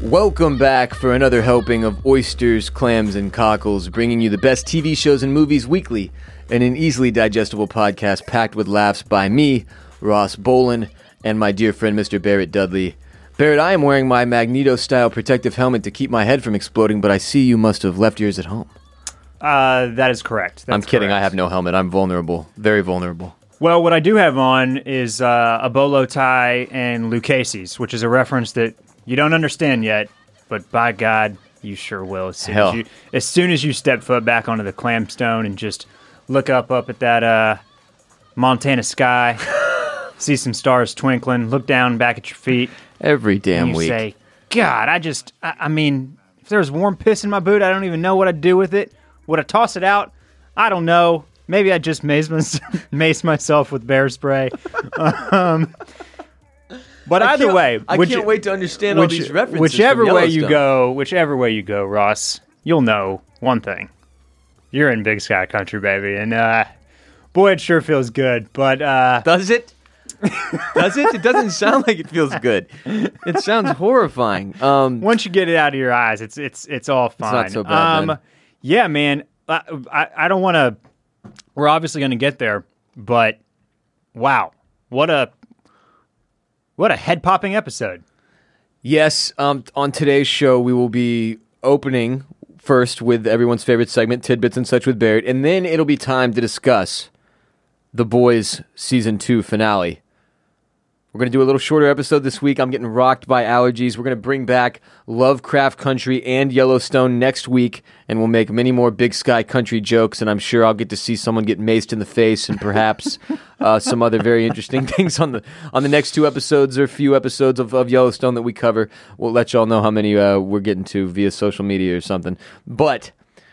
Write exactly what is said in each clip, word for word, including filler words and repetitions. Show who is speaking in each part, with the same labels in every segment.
Speaker 1: Welcome back for another helping of oysters, clams, and cockles, bringing you the best T V shows and movies weekly in an easily digestible podcast packed with laughs by me, Ross Bolin, and my dear friend Mister Barrett Dudley. Barrett, I am wearing my Magneto-style protective helmet to keep my head from exploding, but I see you must have left yours at home.
Speaker 2: Uh, that is correct. That's
Speaker 1: I'm kidding.
Speaker 2: correct.
Speaker 1: I have no helmet. I'm vulnerable. Very vulnerable.
Speaker 2: Well, what I do have on is uh, a bolo tie and Lucchese's, which is a reference that you don't understand yet, but by God, you sure will. As soon,
Speaker 1: Hell.
Speaker 2: as, you, as soon as you step foot back onto the clamstone and just look up up at that uh, Montana sky, see some stars twinkling, look down back at your feet.
Speaker 1: Every damn
Speaker 2: and you
Speaker 1: week.
Speaker 2: say, God, I just, I, I mean, if there was warm piss in my boot, I don't even know what I'd do with it. Would I toss it out? I don't know. Maybe I'd just mace, my, mace myself with bear spray. um, but
Speaker 1: I
Speaker 2: either
Speaker 1: can't-
Speaker 2: way,
Speaker 1: I
Speaker 2: which,
Speaker 1: can't wait to understand all
Speaker 2: which-
Speaker 1: these references.
Speaker 2: Whichever
Speaker 1: from
Speaker 2: way you
Speaker 1: Yellowstone.
Speaker 2: go, whichever way you go, Ross, you'll know one thing: you're in Big Sky Country, baby, and uh, boy, it sure feels good. But uh,
Speaker 1: Does it? Does it? It doesn't sound like it feels good. It sounds horrifying. Um,
Speaker 2: once you get it out of your eyes, it's it's it's all fine.
Speaker 1: not so bad,
Speaker 2: Um,
Speaker 1: then.
Speaker 2: yeah, man. I I, I don't want to. We're obviously going to get there, but wow, what a what a head popping episode.
Speaker 1: yes, um, on today's show, we will be opening first with everyone's favorite segment, Tidbits and Such with Barrett, and then it'll be time to discuss The Boys Season two finale. We're going to do a little shorter episode this week. I'm getting rocked by allergies. We're going to bring back Lovecraft Country and Yellowstone next week, and we'll make many more Big Sky Country jokes, and I'm sure I'll get to see someone get maced in the face and perhaps uh, some other very interesting things on the on the next two episodes or few episodes of, of Yellowstone that we cover. We'll let y'all know how many uh, we're getting to via social media or something. But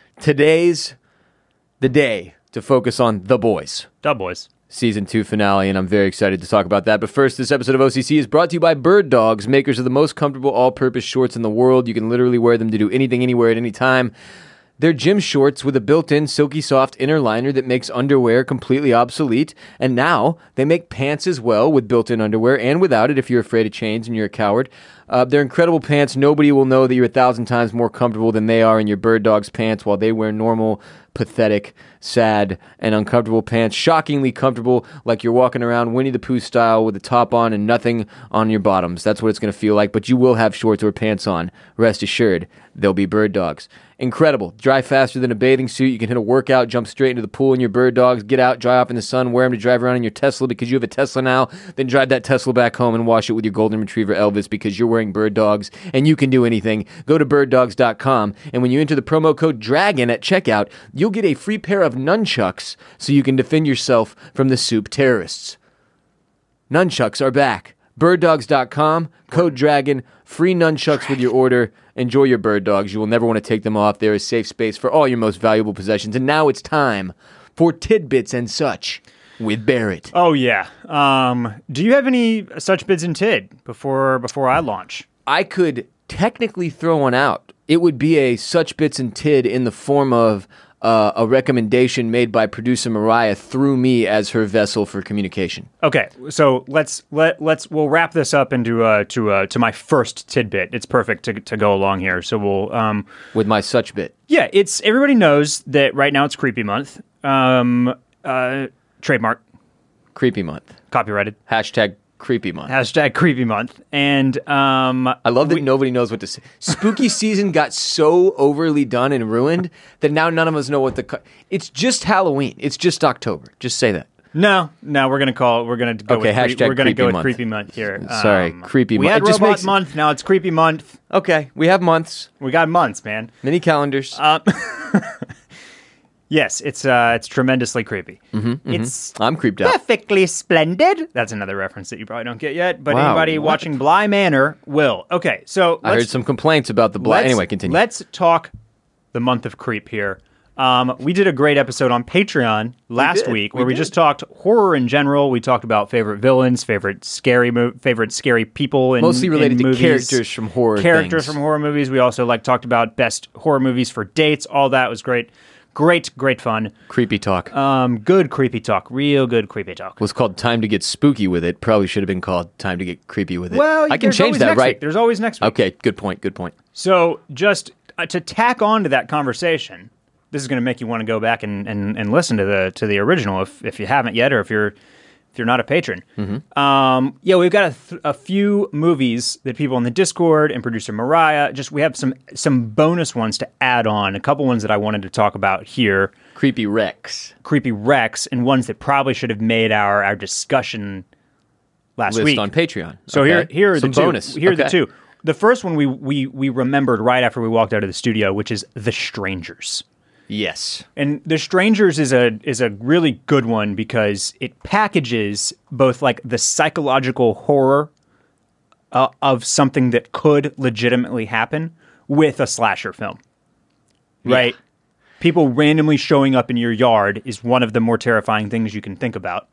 Speaker 1: today's the day to focus on The Boys.
Speaker 2: Dub boys.
Speaker 1: Season two finale, and I'm very excited to talk about that. But first, this episode of O C C is brought to you by Bird Dogs, makers of the most comfortable all-purpose shorts in the world. You can literally wear them to do anything, anywhere, at any time. They're gym shorts with a built-in silky soft inner liner that makes underwear completely obsolete. And now they make pants as well with built-in underwear and without it if you're afraid of change and you're a coward. Uh, they're incredible pants. Nobody will know that you're a thousand times more comfortable than they are in your Bird Dogs pants while they wear normal, pathetic, sad, and uncomfortable pants. Shockingly comfortable, like you're walking around Winnie the Pooh style with a top on and nothing on your bottoms. That's what it's going to feel like, but you will have shorts or pants on. Rest assured, they'll be Bird Dogs. Incredible. Dry faster than a bathing suit. You can hit a workout, jump straight into the pool in your Bird Dogs, get out, dry off in the sun, wear them to drive around in your Tesla because you have a Tesla now, then drive that Tesla back home and wash it with your Golden Retriever Elvis because you're wearing Bird Dogs and you can do anything. Go to bird dogs dot com, and when you enter the promo code DRAGON at checkout, you'll get a free pair of nunchucks so you can defend yourself from the soup terrorists. Nunchucks are back. bird dogs dot com, code DRAGON, free nunchucks with your order. Enjoy your Bird Dogs. You will never want to take them off. They're a safe space for all your most valuable possessions. And now it's time for Tidbits and Such with Barrett.
Speaker 2: Oh yeah. Um, do you have any such bids and tid before before I launch?
Speaker 1: I could technically throw one out. It would be a Such Bits and Tid in the form of uh, a recommendation made by producer Mariah through me as her vessel for communication.
Speaker 2: Okay, so let's let let's we'll wrap this up into uh to uh to my first tidbit. It's perfect to to go along here. So we'll um
Speaker 1: With my Such Bit.
Speaker 2: yeah, it's everybody knows that right now it's Creepy Month. Um uh trademark,
Speaker 1: Creepy Month.
Speaker 2: copyrighted.
Speaker 1: Hashtag Creepy Month.
Speaker 2: Hashtag Creepy Month. And um
Speaker 1: I love that nobody knows what to say. Spooky season got so overly done and ruined that now none of us know what the... Co- it's just Halloween. It's just October. Just say that.
Speaker 2: no, no, we're gonna call we're gonna go
Speaker 1: Okay,
Speaker 2: with cre-
Speaker 1: hashtag
Speaker 2: we're gonna
Speaker 1: Creepy
Speaker 2: go with
Speaker 1: Month.
Speaker 2: Creepy Month here.
Speaker 1: Sorry,
Speaker 2: Um,
Speaker 1: Creepy
Speaker 2: we
Speaker 1: Month.
Speaker 2: had
Speaker 1: It just
Speaker 2: Robot
Speaker 1: makes-
Speaker 2: Month, now it's Creepy Month.
Speaker 1: Okay, we have months.
Speaker 2: We got months, man.
Speaker 1: Mini calendars.
Speaker 2: Uh, Yes, it's uh, it's tremendously creepy.
Speaker 1: Mm-hmm,
Speaker 2: It's
Speaker 1: I'm creeped out.
Speaker 2: perfectly splendid. That's another reference that you probably don't get yet, but
Speaker 1: Wow,
Speaker 2: anybody
Speaker 1: what?
Speaker 2: watching Bly Manor will. Okay, so
Speaker 1: I
Speaker 2: let's,
Speaker 1: heard some complaints about the black.
Speaker 2: let's-
Speaker 1: Anyway, continue.
Speaker 2: Let's talk the month of creep here. Um, we did a great episode on Patreon last
Speaker 1: did,
Speaker 2: week
Speaker 1: we
Speaker 2: where we,
Speaker 1: did.
Speaker 2: just talked horror in general. We talked about favorite villains, favorite scary, mo- favorite scary people, in,
Speaker 1: Mostly related
Speaker 2: in
Speaker 1: to
Speaker 2: movies.
Speaker 1: characters from horror
Speaker 2: characters
Speaker 1: things.
Speaker 2: from horror movies. We also like talked about best horror movies for dates. All that was great. Great, great fun.
Speaker 1: Creepy talk.
Speaker 2: Um, good creepy talk. Real good creepy talk.
Speaker 1: Was called Time to Get Spooky with It. Probably should have been called Time to Get Creepy with It.
Speaker 2: Well,
Speaker 1: I can
Speaker 2: there's
Speaker 1: change
Speaker 2: always
Speaker 1: that,
Speaker 2: next
Speaker 1: right?
Speaker 2: week. There's always next week.
Speaker 1: Okay, good point, good point.
Speaker 2: So just uh, to tack on to that conversation, this is going to make you want to go back and, and, and listen to the to the original if if you haven't yet, or if you're if you're not a patron.
Speaker 1: Mm-hmm.
Speaker 2: Um, yeah, we've got a, th- a few movies that people in the Discord and producer Mariah, just we have some some bonus ones to add on. A couple ones that I wanted to talk about here.
Speaker 1: Creepy Rex.
Speaker 2: Creepy Rex, and ones that probably should have made our, our discussion last
Speaker 1: List
Speaker 2: week.
Speaker 1: on Patreon.
Speaker 2: So
Speaker 1: okay.
Speaker 2: here, here are
Speaker 1: Some
Speaker 2: the two.
Speaker 1: bonus.
Speaker 2: Here are
Speaker 1: okay.
Speaker 2: the two. The first one we, we we remembered right after we walked out of the studio, which is The Strangers.
Speaker 1: Yes.
Speaker 2: And The Strangers is a is a really good one because it packages both like the psychological horror uh, of something that could legitimately happen with a slasher film. Right?
Speaker 1: Yeah.
Speaker 2: People randomly showing up in your yard is one of the more terrifying things you can think about.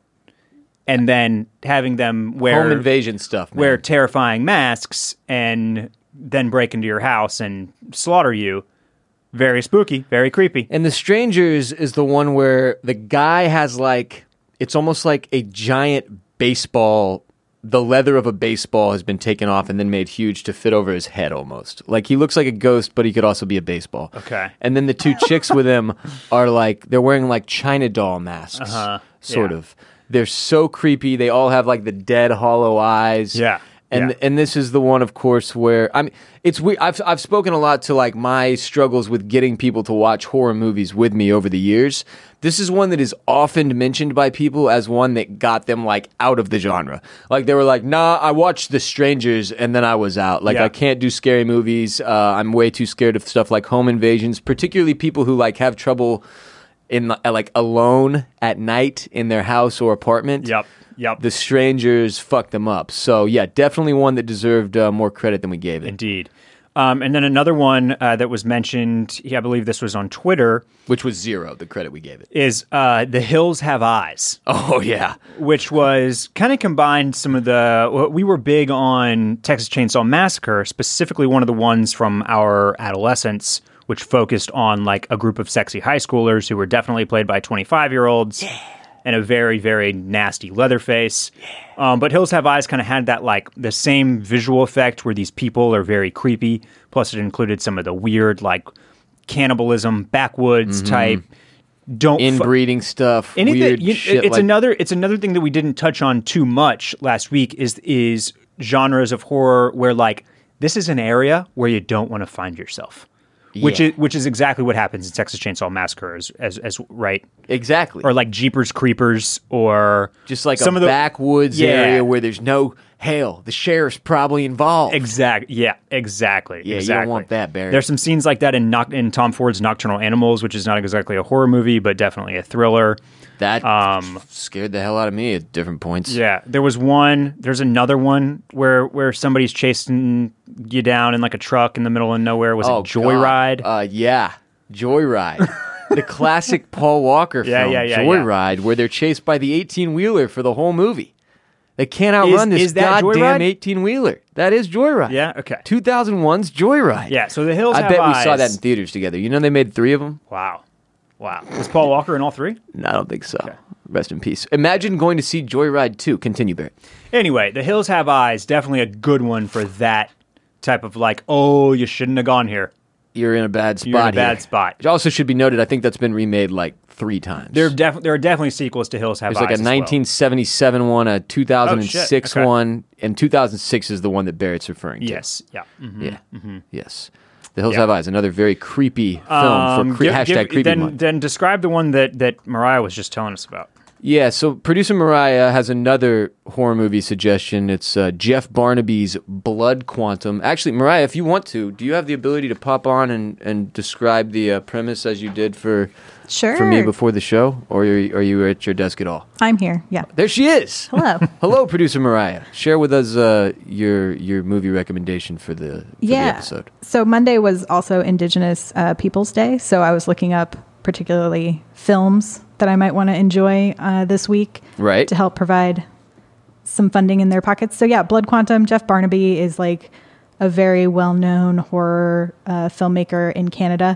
Speaker 2: And then having them wear
Speaker 1: Home invasion stuff, man.
Speaker 2: wear terrifying masks and then break into your house and slaughter you. Very spooky, very creepy.
Speaker 1: And The Strangers is the one where the guy has like, it's almost like a giant baseball, the leather of a baseball has been taken off and then made huge to fit over his head almost. Like he looks like a ghost, but he could also be a baseball.
Speaker 2: Okay.
Speaker 1: And then the two chicks with him are like, they're wearing like China doll masks,
Speaker 2: Uh-huh.
Speaker 1: sort
Speaker 2: Yeah.
Speaker 1: of. They're so creepy. They all have like the dead, hollow eyes.
Speaker 2: Yeah.
Speaker 1: And
Speaker 2: Yeah.
Speaker 1: and this is the one, of course, where I mean, it's weird. I've I've spoken a lot to like my struggles with getting people to watch horror movies with me over the years. This is one that is often mentioned by people as one that got them like out of the genre. Like they were like, "Nah, I watched The Strangers and then I was out. Like
Speaker 2: Yeah.
Speaker 1: I can't do scary movies. Uh, I'm way too scared of stuff like home invasions, particularly people who like have trouble in uh, like alone at night in their house or apartment."
Speaker 2: Yep. Yep.
Speaker 1: The Strangers fucked them up. So, yeah, definitely one that deserved uh, more credit than we gave it.
Speaker 2: Indeed. Um, and then another one uh, that was mentioned, yeah, I believe this was on Twitter,
Speaker 1: Which was zero, the credit we gave it.
Speaker 2: is uh, The Hills Have Eyes,
Speaker 1: Oh, yeah.
Speaker 2: which was kind of combined some of the... We were big on Texas Chainsaw Massacre, specifically one of the ones from our adolescence, which focused on like a group of sexy high schoolers who were definitely played by twenty-five-year-olds. Yeah. And a very, very nasty Leatherface. Yeah. Um, but Hills Have Eyes kind of had that, like, the same visual effect where these people are very creepy. Plus, it included some of the weird, like, cannibalism, backwoods mm-hmm. type. Don't
Speaker 1: inbreeding fu- stuff.
Speaker 2: Anything,
Speaker 1: weird
Speaker 2: you,
Speaker 1: shit.
Speaker 2: It's
Speaker 1: like-
Speaker 2: another. It's another thing that we didn't touch on too much last week. Is is genres of horror where like this is an area where you don't want to find yourself. Which
Speaker 1: Yeah.
Speaker 2: is which is exactly what happens in Texas Chainsaw Massacre, as as, as right,
Speaker 1: Exactly.
Speaker 2: or like Jeepers Creepers, or
Speaker 1: just like
Speaker 2: some
Speaker 1: a
Speaker 2: of the
Speaker 1: backwoods
Speaker 2: Yeah.
Speaker 1: area where there's no hell. The sheriff's probably involved.
Speaker 2: exact yeah exactly
Speaker 1: Yeah,
Speaker 2: exactly.
Speaker 1: you don't want that, Barry.
Speaker 2: There's some scenes like that in Noc- in Tom Ford's Nocturnal Animals, which is not exactly a horror movie, but definitely a thriller.
Speaker 1: That
Speaker 2: Um,
Speaker 1: scared the hell out of me at different points.
Speaker 2: Yeah, there was one. There's another one where where somebody's chasing you down in like a truck in the middle of nowhere. Was
Speaker 1: Oh,
Speaker 2: it Joyride?
Speaker 1: God. Uh, yeah, Joyride. The classic Paul Walker
Speaker 2: Yeah,
Speaker 1: film,
Speaker 2: yeah, yeah,
Speaker 1: Joyride, where they're chased by the eighteen-wheeler for the whole movie. They can't outrun
Speaker 2: Is-
Speaker 1: this
Speaker 2: is that
Speaker 1: goddamn
Speaker 2: Joyride?
Speaker 1: eighteen-wheeler. That is Joyride.
Speaker 2: Yeah, okay.
Speaker 1: two thousand one's Joyride.
Speaker 2: Yeah, so The Hills
Speaker 1: I
Speaker 2: Have
Speaker 1: bet
Speaker 2: Eyes.
Speaker 1: we saw that in theaters together. You know they made three of them?
Speaker 2: Wow, wow. Was Paul Walker in all three?
Speaker 1: No, I don't think so. Rest in peace. Imagine going to see Joyride two. Continue, Barry.
Speaker 2: Anyway, The Hills Have Eyes, definitely a good one for that type of like, oh, you shouldn't have gone here.
Speaker 1: You're in a bad spot
Speaker 2: You're in a bad
Speaker 1: here.
Speaker 2: spot.
Speaker 1: It also should be noted, I think that's been remade like three times.
Speaker 2: There, def- there are definitely sequels to Hills Have
Speaker 1: There's
Speaker 2: Eyes.
Speaker 1: like a
Speaker 2: as well.
Speaker 1: nineteen seventy-seven one, a two thousand six
Speaker 2: Oh, shit. Okay.
Speaker 1: one, and two thousand six is the one that Barrett's referring to.
Speaker 2: Yes, yeah. Mhm.
Speaker 1: Yeah. Yes. The Hills
Speaker 2: Yeah.
Speaker 1: Have Eyes, another very creepy film
Speaker 2: Um,
Speaker 1: for cre-
Speaker 2: give-
Speaker 1: hashtag
Speaker 2: give-
Speaker 1: creepy
Speaker 2: then,
Speaker 1: month.
Speaker 2: then describe the one that, that Mariah was just telling us about.
Speaker 1: Yeah, so producer Mariah has another horror movie suggestion. It's uh, Jeff Barnaby's Blood Quantum. Actually, Mariah, if you want to, do you have the ability to pop on and, and describe the uh, premise as you did for
Speaker 3: Sure.
Speaker 1: for me before the show? Or are you, are you at your desk at all?
Speaker 3: I'm here. Yeah.
Speaker 1: There she is.
Speaker 3: Hello.
Speaker 1: Hello, producer Mariah. Share with us uh, your your movie recommendation for the, for
Speaker 3: yeah.
Speaker 1: the episode.
Speaker 3: So Monday was also Indigenous uh, Peoples Day. So I was looking up particularly films that I might want to enjoy uh, this week.
Speaker 1: Right.
Speaker 3: To help provide some funding in their pockets. So yeah, Blood Quantum, Jeff Barnaby is like a very well-known horror uh, filmmaker in Canada.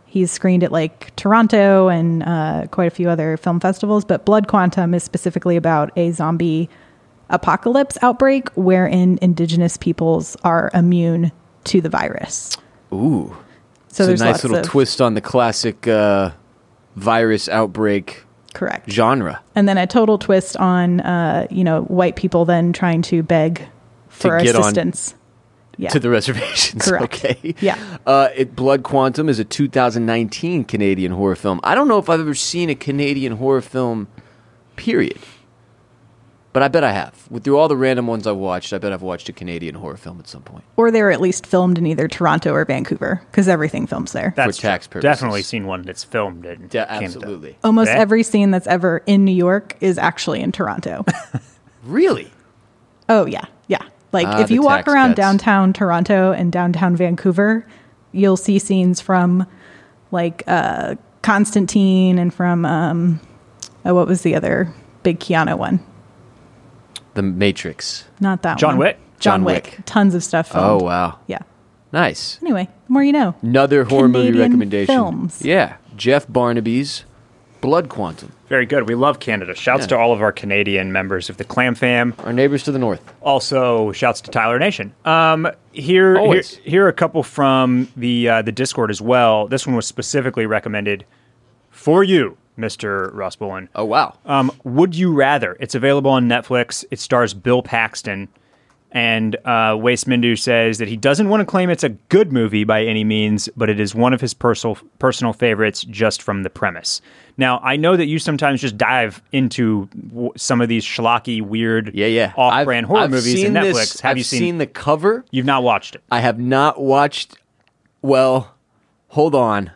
Speaker 3: He's screened at like Toronto and uh, quite a few other film festivals. But Blood Quantum is specifically about a zombie apocalypse outbreak wherein indigenous peoples are immune to the virus.
Speaker 1: Ooh.
Speaker 3: So
Speaker 1: it's
Speaker 3: there's
Speaker 1: a nice
Speaker 3: lots
Speaker 1: little
Speaker 3: of,
Speaker 1: twist on the classic uh, virus outbreak
Speaker 3: correct
Speaker 1: genre.
Speaker 3: And then a total twist on, uh, you know, white people then trying to beg for
Speaker 1: To get on-
Speaker 3: assistance. Yeah.
Speaker 1: To the reservations.
Speaker 3: Correct.
Speaker 1: Okay.
Speaker 3: Yeah.
Speaker 1: Uh, it, Blood Quantum is a two thousand nineteen Canadian horror film. I don't know if I've ever seen a Canadian horror film, period. But I bet I have. With through all the random ones I've watched, I bet I've watched a Canadian horror film at some point.
Speaker 3: Or they were at least filmed in either Toronto or Vancouver, because everything films there.
Speaker 2: That's
Speaker 1: tax
Speaker 2: true.
Speaker 1: purposes.
Speaker 2: Definitely seen one that's filmed in
Speaker 1: Yeah,
Speaker 2: Canada.
Speaker 1: absolutely.
Speaker 3: Almost
Speaker 2: Yeah.
Speaker 3: every scene that's ever in New York is actually in Toronto.
Speaker 1: Really?
Speaker 3: Oh, yeah. Yeah. Like,
Speaker 1: Ah,
Speaker 3: if
Speaker 1: the
Speaker 3: you walk
Speaker 1: tax
Speaker 3: around
Speaker 1: cuts.
Speaker 3: downtown Toronto and downtown Vancouver, you'll see scenes from, like, uh, Constantine and from, um, oh, what was the other big Keanu one?
Speaker 1: The Matrix.
Speaker 3: Not that
Speaker 2: John
Speaker 3: one.
Speaker 2: Wick?
Speaker 3: John
Speaker 1: John
Speaker 3: Wick.
Speaker 1: Wick.
Speaker 3: Tons of stuff filmed.
Speaker 1: Oh, wow.
Speaker 3: Yeah.
Speaker 1: Nice.
Speaker 3: Anyway, the more you know.
Speaker 1: Another horror movie
Speaker 3: Canadian
Speaker 1: recommendation.
Speaker 3: films.
Speaker 1: Yeah. Jeff Barnaby's Blood Quantum.
Speaker 2: Very good. We love Canada. Shouts
Speaker 1: Yeah.
Speaker 2: to all of our Canadian members of the Clam Fam.
Speaker 1: Our neighbors to the north.
Speaker 2: Also, shouts to Tyler Nation. Um, here, here,
Speaker 1: Always.
Speaker 2: here are a couple from the uh, the Discord as well. This one was specifically recommended for you, Mister Ross Bullen.
Speaker 1: Oh, wow.
Speaker 2: Um, Would You Rather? It's available on Netflix. It stars Bill Paxton. And uh, Waste Mindu says that he doesn't want to claim it's a good movie by any means, but it is one of his personal personal favorites just from the premise. Now, I know that you sometimes just dive into w- some of these schlocky, weird,
Speaker 1: Yeah, yeah.
Speaker 2: off-brand
Speaker 1: I've-
Speaker 2: horror
Speaker 1: I've
Speaker 2: movies
Speaker 1: seen
Speaker 2: in Netflix.
Speaker 1: this-
Speaker 2: Have
Speaker 1: I've
Speaker 2: you seen?
Speaker 1: the cover?
Speaker 2: You've not watched it.
Speaker 1: I have not watched. Well, hold on.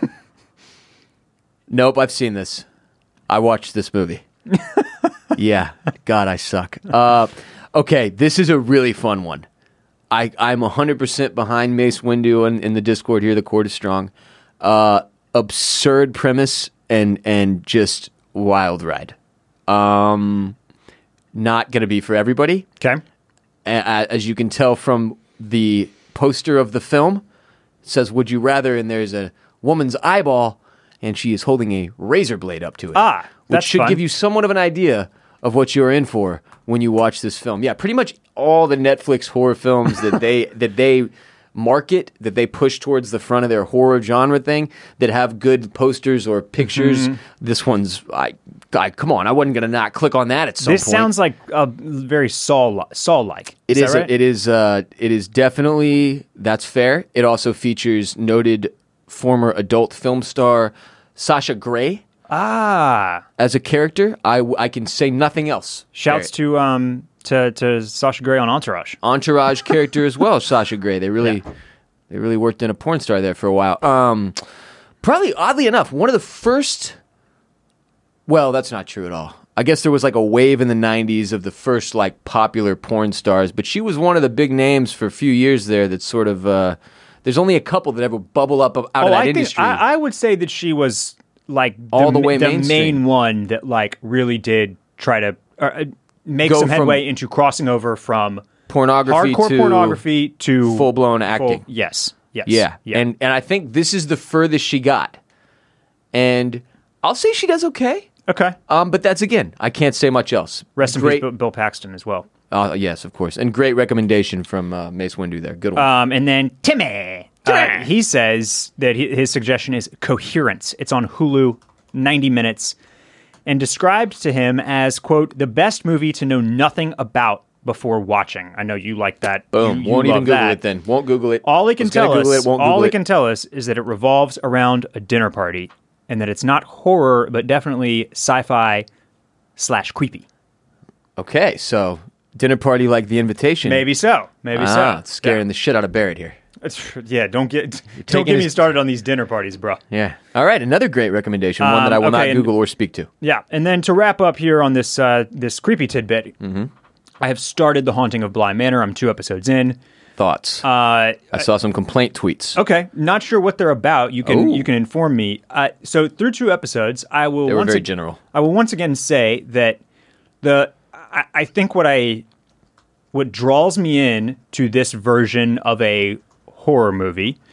Speaker 1: Nope, I've seen this. I watched this movie. Yeah, God, I suck. Uh, okay, this is a really fun one. I, I'm one hundred percent behind Mace Windu in, in the Discord here. The cord is strong. Uh, absurd premise and and just wild ride. Um, not going to be for everybody.
Speaker 2: Okay.
Speaker 1: A- As you can tell from the poster of the film, it says, "Would you rather?" and there's a woman's eyeball, and she is holding a razor blade up to it.
Speaker 2: Ah,
Speaker 1: which
Speaker 2: that's
Speaker 1: should
Speaker 2: fun.
Speaker 1: give you somewhat of an idea of what you're in for when you watch this film. Yeah, pretty much all the Netflix horror films that they that they market, that they push towards the front of their horror genre thing, that have good posters or pictures.
Speaker 2: Mm-hmm.
Speaker 1: This one's, I, I, come on, I wasn't going to not click on that at some
Speaker 2: This
Speaker 1: point.
Speaker 2: sounds like a very Saul Saul-like.
Speaker 1: It
Speaker 2: is.
Speaker 1: is.
Speaker 2: that right?
Speaker 1: It is. Uh, it is definitely. That's fair. It also features noted former adult film star Sasha Grey
Speaker 2: Ah.
Speaker 1: as a character. I, I can say nothing else.
Speaker 2: Shouts to um to to Sasha Grey on Entourage.
Speaker 1: Entourage character as well. Sasha Grey. They really,
Speaker 2: Yeah.
Speaker 1: they really worked in a porn star there for a while. Um, probably oddly enough, one of the first. Well, that's not true at all. I guess there was like a wave in the nineties of the first like popular porn stars, but she was one of the big names for a few years there. That sort of. Uh, there's only a couple that ever bubble up out of that
Speaker 2: Oh, I think
Speaker 1: industry.
Speaker 2: I, I would say that she was like
Speaker 1: All the
Speaker 2: ma-
Speaker 1: way
Speaker 2: the
Speaker 1: mainstream.
Speaker 2: main one that like really did try to uh, make
Speaker 1: Go
Speaker 2: some
Speaker 1: from
Speaker 2: headway into crossing over from
Speaker 1: Pornography
Speaker 2: hardcore
Speaker 1: to
Speaker 2: pornography to
Speaker 1: full blown acting.
Speaker 2: full- yes, yes,
Speaker 1: Yeah. and and I think this is the furthest she got, and I'll say she does okay.
Speaker 2: okay.
Speaker 1: Um, but that's again, I can't say much else.
Speaker 2: Rest in
Speaker 1: great.
Speaker 2: peace, Bill- Bill Paxton as well.
Speaker 1: Uh, yes, of course, and great recommendation from uh, Mace Windu there. Good one.
Speaker 2: Um, and then Timmy, uh, he says that he, his suggestion is Coherence. It's on Hulu, ninety minutes, and described to him as, quote, the best movie to know nothing about before watching. I know you like that.
Speaker 1: Boom.
Speaker 2: You- you
Speaker 1: won't even
Speaker 2: love
Speaker 1: Google
Speaker 2: that.
Speaker 1: it then. Won't Google it.
Speaker 2: All he can
Speaker 1: Was gonna
Speaker 2: tell us,
Speaker 1: Google it, won't
Speaker 2: all
Speaker 1: Google
Speaker 2: he
Speaker 1: it.
Speaker 2: can tell us is that it revolves around a dinner party, and that it's not horror, but definitely sci-fi slash creepy.
Speaker 1: Okay, so dinner party like The Invitation.
Speaker 2: Maybe so. Maybe
Speaker 1: Ah,
Speaker 2: so.
Speaker 1: it's scaring the shit out of Barrett here.
Speaker 2: Yeah. yeah, don't get don't
Speaker 1: taking
Speaker 2: get me
Speaker 1: his-
Speaker 2: started on these dinner parties, bro.
Speaker 1: Yeah. All right, another great recommendation, one that I
Speaker 2: Um,
Speaker 1: will
Speaker 2: okay,
Speaker 1: not
Speaker 2: and-
Speaker 1: Google or speak to.
Speaker 2: Yeah, and then to wrap up here on this uh, this creepy tidbit,
Speaker 1: Mm-hmm.
Speaker 2: I have started The Haunting of Bly Manor. I'm two episodes in.
Speaker 1: Thoughts?
Speaker 2: Uh,
Speaker 1: I saw some complaint tweets.
Speaker 2: okay, not sure what they're about. You can
Speaker 1: Ooh.
Speaker 2: you can inform me. Uh, so through two episodes, I will
Speaker 1: They were
Speaker 2: once
Speaker 1: very
Speaker 2: ag-
Speaker 1: general.
Speaker 2: I will once again say that the I, I think what I what draws me in to this version of a horror movie,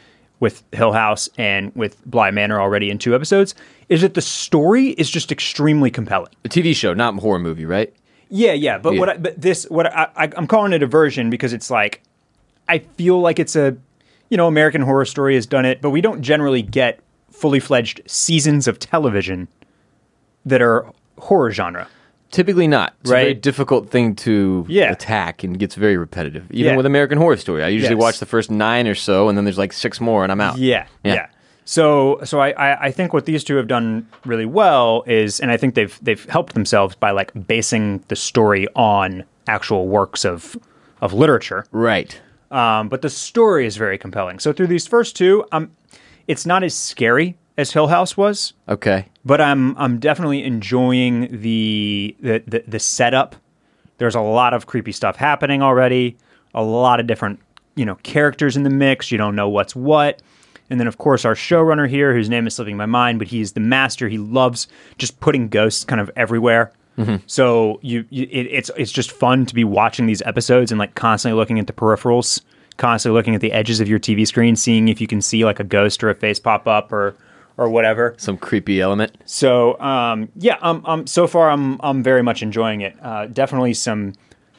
Speaker 2: with Hill House and with Bly Manor already in two episodes, is that the story is just extremely compelling.
Speaker 1: A T V show, not a horror movie, right?
Speaker 2: Yeah, yeah, but
Speaker 1: Yeah.
Speaker 2: what? I, but this, what I, I, I'm calling it a version because it's like, I feel like it's a, you know, American Horror Story has done it, but we don't generally get fully fledged seasons of television that are horror genre.
Speaker 1: Typically not. It's
Speaker 2: Right.
Speaker 1: a very difficult thing to
Speaker 2: Yeah.
Speaker 1: attack and gets very repetitive. Even
Speaker 2: Yeah.
Speaker 1: with American Horror Story. I usually
Speaker 2: Yes.
Speaker 1: watch the first nine or so, and then there's like six more, and I'm out.
Speaker 2: Yeah,
Speaker 1: Yeah.
Speaker 2: yeah. So, so I, I, I think what these two have done really well is, and I think they've they've helped themselves by like basing the story on actual works of of literature.
Speaker 1: Right.
Speaker 2: Um, but the story is very compelling. So through these first two, um, it's not as scary as Hill House was,
Speaker 1: Okay.
Speaker 2: but I'm I'm definitely enjoying the the the, the setup. There's a lot of creepy stuff happening already. A lot of different you know characters in the mix. You don't know what's what. And then, of course, our showrunner here, whose name is slipping my mind, but he's the master. He loves just putting ghosts kind of everywhere. Mm-hmm. So you, you it, it's it's just fun to be watching these episodes and like constantly looking at the peripherals, constantly looking at the edges of your T V screen, seeing if you can see like a ghost or a face pop up or or whatever.
Speaker 1: Some creepy element.
Speaker 2: So um, yeah, um, um, so far I'm I'm very much enjoying it. Uh, definitely some.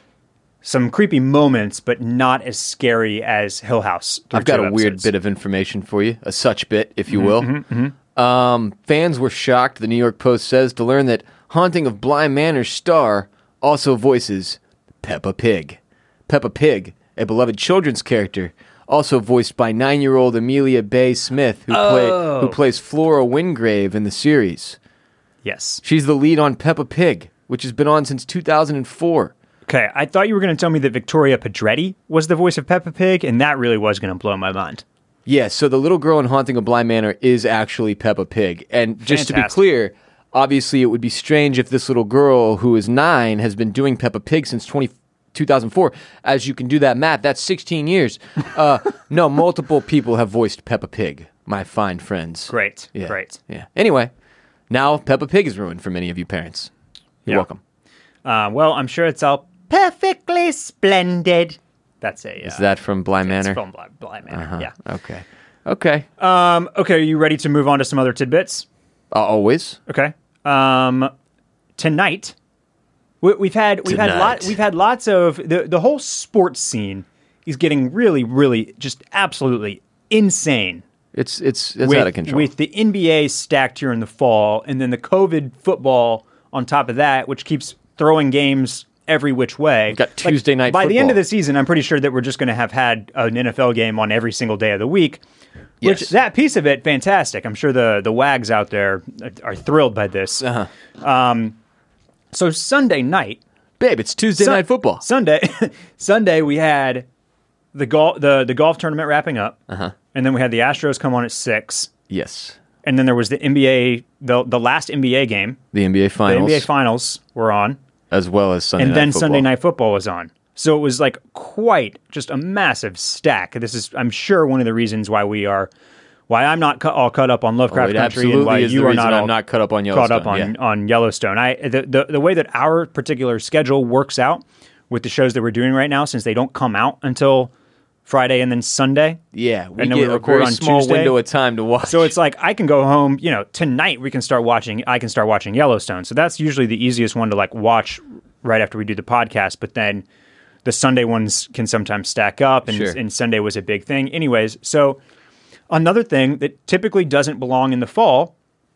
Speaker 2: Some creepy moments, but not as scary as Hill House.
Speaker 1: I've got a weird bit of information for you, a such bit, if you will. Mm-hmm, mm-hmm. Um, fans were shocked, the New York Post says, to learn that Haunting of Bly Manor's star also voices Peppa Pig. Peppa Pig, a beloved children's character, also voiced by nine-year-old Amelia Bay Smith, who,
Speaker 2: Oh.
Speaker 1: play, who plays Flora Wingrave in the series.
Speaker 2: Yes.
Speaker 1: She's the lead on Peppa Pig, which has been on since two thousand four.
Speaker 2: Okay, I thought you were going to tell me that Victoria Pedretti was the voice of Peppa Pig, and that really was going to blow my mind.
Speaker 1: Yeah, so the little girl in Haunting of Bly Manor is actually Peppa Pig. And just to be
Speaker 2: Fantastic.
Speaker 1: clear, obviously it would be strange if this little girl who is nine has been doing Peppa Pig since twenty, two thousand four. As you can do that math, that's sixteen years. Uh, no, multiple people have voiced Peppa Pig, my fine friends.
Speaker 2: Great,
Speaker 1: Yeah,
Speaker 2: great.
Speaker 1: Yeah. Anyway, now Peppa Pig is ruined for many of you parents. You're
Speaker 2: Yeah.
Speaker 1: welcome.
Speaker 2: Uh, well, I'm sure it's all perfectly splendid. That's a. Uh,
Speaker 1: Is that from Bly
Speaker 2: it's
Speaker 1: Manor?
Speaker 2: from Bly, Bly Manor?
Speaker 1: Uh-huh.
Speaker 2: Yeah.
Speaker 1: Okay. Okay.
Speaker 2: Um. Okay. Are you ready to move on to some other tidbits?
Speaker 1: Uh, always.
Speaker 2: Okay. Um. Tonight, we, we've had we've had lot
Speaker 1: Tonight.
Speaker 2: we've had lots of the the whole sports scene is getting really really just absolutely insane.
Speaker 1: It's it's it's
Speaker 2: with,
Speaker 1: out of control.
Speaker 2: with the N B A stacked here in the fall, and then the COVID football on top of that, which keeps throwing games every which way.
Speaker 1: Got Tuesday night
Speaker 2: By the end of
Speaker 1: football.
Speaker 2: the season, I'm pretty sure that we're just going to have had an N F L game on every single day of the week. Which
Speaker 1: Yes.
Speaker 2: that piece of it, fantastic. I'm sure the the wags out there are thrilled by this.
Speaker 1: Uh-huh.
Speaker 2: Um, so Sunday night,
Speaker 1: Babe, it's Tuesday
Speaker 2: Sun-
Speaker 1: night football.
Speaker 2: Sunday, Sunday we had the golf the the golf tournament wrapping up,
Speaker 1: Uh-huh.
Speaker 2: and then we had the Astros come on at six.
Speaker 1: Yes.
Speaker 2: And then there was the N B A, the the last N B A game.
Speaker 1: The N B A
Speaker 2: The
Speaker 1: finals.
Speaker 2: N B A finals were on,
Speaker 1: as well as Sunday
Speaker 2: and
Speaker 1: night
Speaker 2: then
Speaker 1: football.
Speaker 2: Sunday night football was on. So it was like quite just a massive stack. This is, I'm sure, one of the reasons why we are, why I'm not cu- all caught up on Lovecraft
Speaker 1: Oh, it
Speaker 2: Country, and
Speaker 1: absolutely
Speaker 2: why
Speaker 1: is
Speaker 2: you
Speaker 1: the
Speaker 2: are
Speaker 1: reason
Speaker 2: not
Speaker 1: I'm
Speaker 2: all
Speaker 1: not caught up on
Speaker 2: caught
Speaker 1: Yellowstone.
Speaker 2: up on
Speaker 1: yeah.
Speaker 2: on Yellowstone. I the, the the way that our particular schedule works out with the shows that we're doing right now, since they don't come out until Friday and then Sunday.
Speaker 1: Yeah, we
Speaker 2: and then
Speaker 1: get
Speaker 2: we
Speaker 1: a
Speaker 2: record
Speaker 1: very
Speaker 2: on
Speaker 1: small
Speaker 2: Tuesday.
Speaker 1: window of time to watch.
Speaker 2: So it's like I can go home, you know, tonight we can start watching, I can start watching Yellowstone. So that's usually the easiest one to like watch right after we do the podcast. But then the Sunday ones can sometimes stack up, and,
Speaker 1: Sure.
Speaker 2: and Sunday was a big thing. Anyways, so another thing that typically doesn't belong in the fall,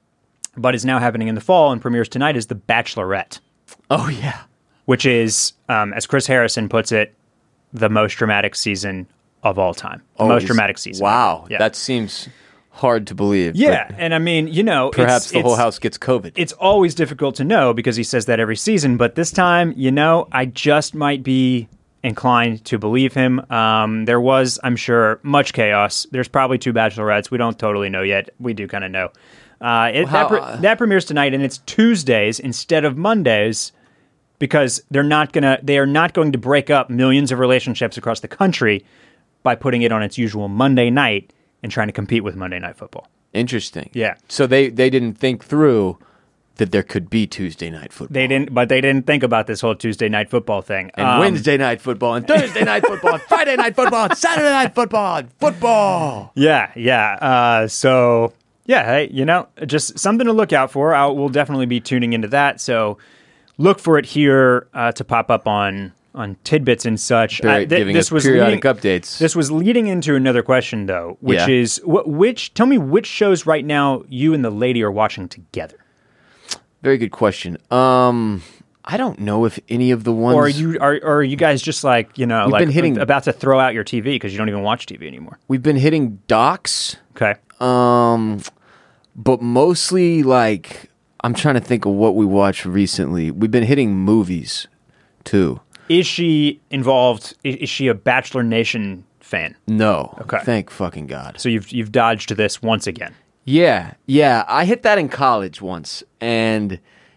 Speaker 2: but is now happening in the fall and premieres tonight is The Bachelorette,
Speaker 1: oh yeah,
Speaker 2: which is, um, as Chris Harrison puts it, the most dramatic season of all time. The
Speaker 1: Oh,
Speaker 2: most
Speaker 1: is-
Speaker 2: dramatic season.
Speaker 1: Wow,
Speaker 2: Yeah.
Speaker 1: that seems hard to believe.
Speaker 2: Yeah,
Speaker 1: but
Speaker 2: and I mean, you know,
Speaker 1: perhaps
Speaker 2: it's,
Speaker 1: the whole
Speaker 2: it's-
Speaker 1: house gets COVID.
Speaker 2: It's always difficult to know because he says that every season, but this time, you know, I just might be inclined to believe him. Um, there was, I'm sure, much chaos. There's probably two Bachelorettes. We don't totally know yet. We do kind of know. Uh, it,
Speaker 1: How-
Speaker 2: that, pre- that premieres tonight, and it's Tuesdays instead of Mondays because they're not gonna. They are not going to break up millions of relationships across the country by putting it on its usual Monday night and trying to compete with Monday Night Football.
Speaker 1: Interesting.
Speaker 2: Yeah.
Speaker 1: So they they didn't think through that there could be Tuesday night football.
Speaker 2: They didn't, but they didn't think about this whole Tuesday night football thing.
Speaker 1: And
Speaker 2: Um,
Speaker 1: Wednesday night football, and Thursday night football, and Friday night football, and Saturday night football, and football.
Speaker 2: Yeah, yeah. Uh, so, yeah, hey, you know, just something to look out for. I'll, we'll definitely be tuning into that. So look for it here uh, to pop up on on tidbits and such.
Speaker 1: Very,
Speaker 2: Uh, th-
Speaker 1: giving
Speaker 2: this
Speaker 1: us
Speaker 2: was
Speaker 1: periodic
Speaker 2: leading,
Speaker 1: updates.
Speaker 2: This was leading into another question, though, which
Speaker 1: Yeah.
Speaker 2: is, wh- which? Tell me which shows right now you and the lady are watching together.
Speaker 1: Very good question. Um, I don't know if any of the ones.
Speaker 2: Or are you are, or are you guys just like, you know,
Speaker 1: We've
Speaker 2: like
Speaker 1: been hitting-
Speaker 2: about to throw out your T V because you don't even watch T V anymore?
Speaker 1: We've been hitting docs,
Speaker 2: Okay.
Speaker 1: um, but mostly like I'm trying to think of what we watched recently. We've been hitting movies too.
Speaker 2: Is she involved? i- Is she a Bachelor Nation fan?
Speaker 1: No,
Speaker 2: Okay.
Speaker 1: thank fucking God.
Speaker 2: So you've you've dodged this once again.
Speaker 1: Yeah, yeah. I hit that in college once, and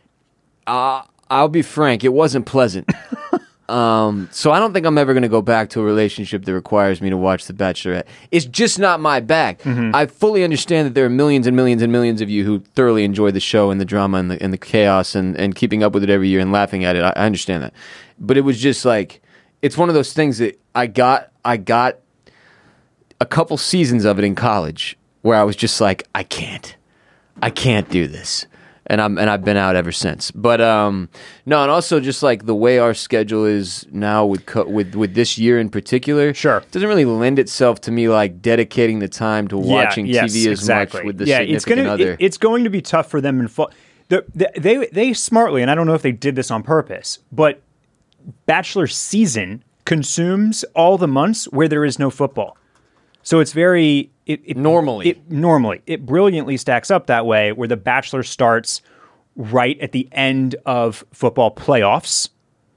Speaker 1: uh, I'll be frank, it wasn't pleasant. um, so I don't think I'm ever going to go back to a relationship that requires me to watch The Bachelorette. It's just not my bag. I fully understand that there are millions and millions and millions of you who thoroughly enjoy the show and the drama and the, and the chaos and, and keeping up with it every year and laughing at it. I, I understand that. But it was just like, it's one of those things that I got, I got a couple seasons of it in college where I was just like, I can't, I can't do this, and I'm and I've been out ever since. But um, no, and also just like the way our schedule is now with co- with with this year in particular,
Speaker 2: Sure.
Speaker 1: it doesn't really lend itself to me like dedicating the time to watching
Speaker 2: yeah, yes,
Speaker 1: T V as
Speaker 2: exactly.
Speaker 1: much with the
Speaker 2: yeah,
Speaker 1: significant
Speaker 2: it's gonna
Speaker 1: other.
Speaker 2: it- it's going to be tough for them in fall. The, the, they they smartly, and I don't know if they did this on purpose, but Bachelor season consumes all the months where there is no football. So it's very it, it
Speaker 1: Normally.
Speaker 2: it normally it brilliantly stacks up that way, where the Bachelor starts right at the end of football playoffs,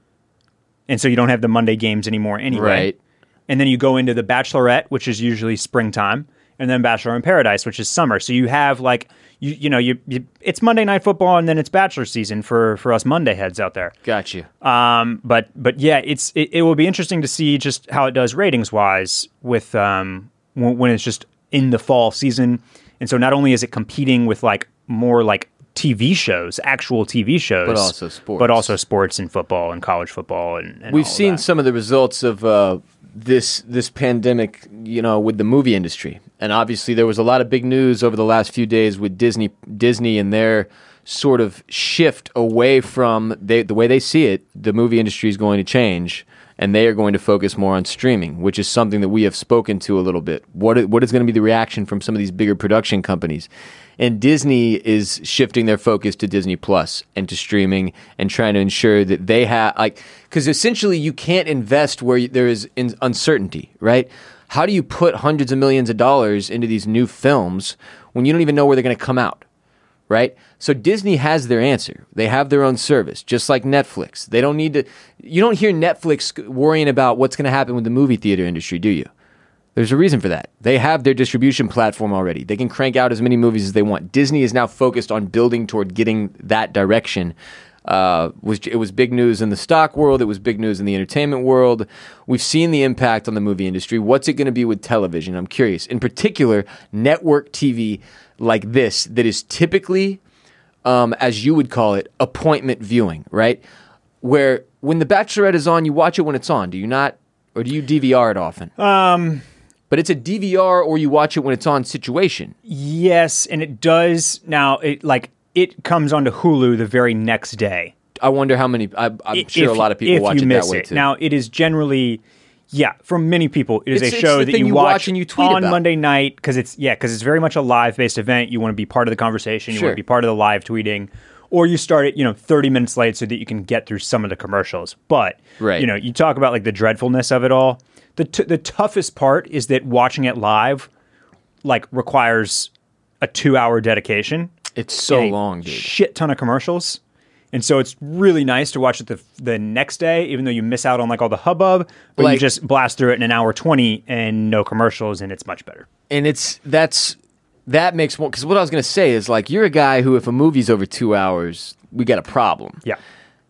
Speaker 2: and so you don't have the Monday games anymore anyway.
Speaker 1: Right.
Speaker 2: And then you go into the Bachelorette, which is usually springtime, and then Bachelor in Paradise, which is summer. So you have like you you know you, you it's Monday Night Football, and then it's Bachelor season for for us Monday heads out there.
Speaker 1: Got you.
Speaker 2: Um, but but yeah, it's it, it will be interesting to see just how it does ratings wise with um when, when it's just in the fall season. And so not only is it competing with like more like T V shows, actual T V shows,
Speaker 1: But also sports.
Speaker 2: but also sports and football and college football and, and
Speaker 1: We've
Speaker 2: all of
Speaker 1: seen
Speaker 2: that.
Speaker 1: some of the results of uh, this this pandemic, you know, with the movie industry, and obviously there was a lot of big news over the last few days with Disney, Disney, and their sort of shift away from they, the way they see it. The movie industry is going to change, and they are going to focus more on streaming, which is something that we have spoken to a little bit. What i- what is going to be the reaction from some of these bigger production companies? And Disney is shifting their focus to Disney Plus and to streaming and trying to ensure that they have, like, because essentially you can't invest where you- there is in uncertainty, right? How do you put hundreds of millions of dollars into these new films when you don't even know where they're going to come out, right? So Disney has their answer. They have their own service, just like Netflix. They don't need to, you don't hear Netflix worrying about what's going to happen with the movie theater industry, do you? There's a reason for that. They have their distribution platform already. They can crank out as many movies as they want. Disney is now focused on building toward getting that direction. Uh, was it was big news in the stock world. It was big news in the entertainment world. We've seen the impact on the movie industry. What's it going to be with television? I'm curious. In particular, network T V like this that is typically, um, as you would call it, appointment viewing, right? Where when The Bachelorette is on, you watch it when it's on. Do you not? Or do you D V R it often?
Speaker 2: Um,
Speaker 1: But it's a D V R or you watch it when it's on situation.
Speaker 2: yes, and it does now. It like it comes onto Hulu the very next day.
Speaker 1: I wonder how many. I, I'm
Speaker 2: If-
Speaker 1: sure a lot of people
Speaker 2: if
Speaker 1: watch
Speaker 2: you
Speaker 1: it
Speaker 2: miss
Speaker 1: that way
Speaker 2: it.
Speaker 1: too.
Speaker 2: Now it is generally, yeah, for many people it is
Speaker 1: It's-
Speaker 2: a
Speaker 1: it's
Speaker 2: show
Speaker 1: the
Speaker 2: that
Speaker 1: thing
Speaker 2: you
Speaker 1: you
Speaker 2: watch,
Speaker 1: watch and you tweet
Speaker 2: on
Speaker 1: about.
Speaker 2: Monday night because it's yeah because it's very much a live based event. You want to be part of the conversation. You
Speaker 1: Sure.
Speaker 2: want to be part of the live tweeting, or you start it you know thirty minutes late so that you can get through some of the commercials. But
Speaker 1: Right.
Speaker 2: you know you talk about like the dreadfulness of it all. The t- the toughest part is that watching it live like requires a two hour dedication.
Speaker 1: it's so
Speaker 2: a
Speaker 1: long, dude.
Speaker 2: Shit ton of commercials. And so it's really nice to watch it the the next day, even though you miss out on like all the hubbub, but you
Speaker 1: Like-
Speaker 2: just blast through it in an hour twenty and no commercials, and it's much better.
Speaker 1: And it's that's that makes more because what I was gonna say is like you're a guy who if a movie's over two hours, we got a problem.
Speaker 2: Yeah.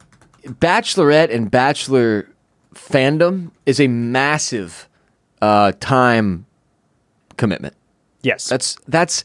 Speaker 1: Bachelorette and Bachelor fandom is a massive uh, time commitment.
Speaker 2: Yes.
Speaker 1: That's that's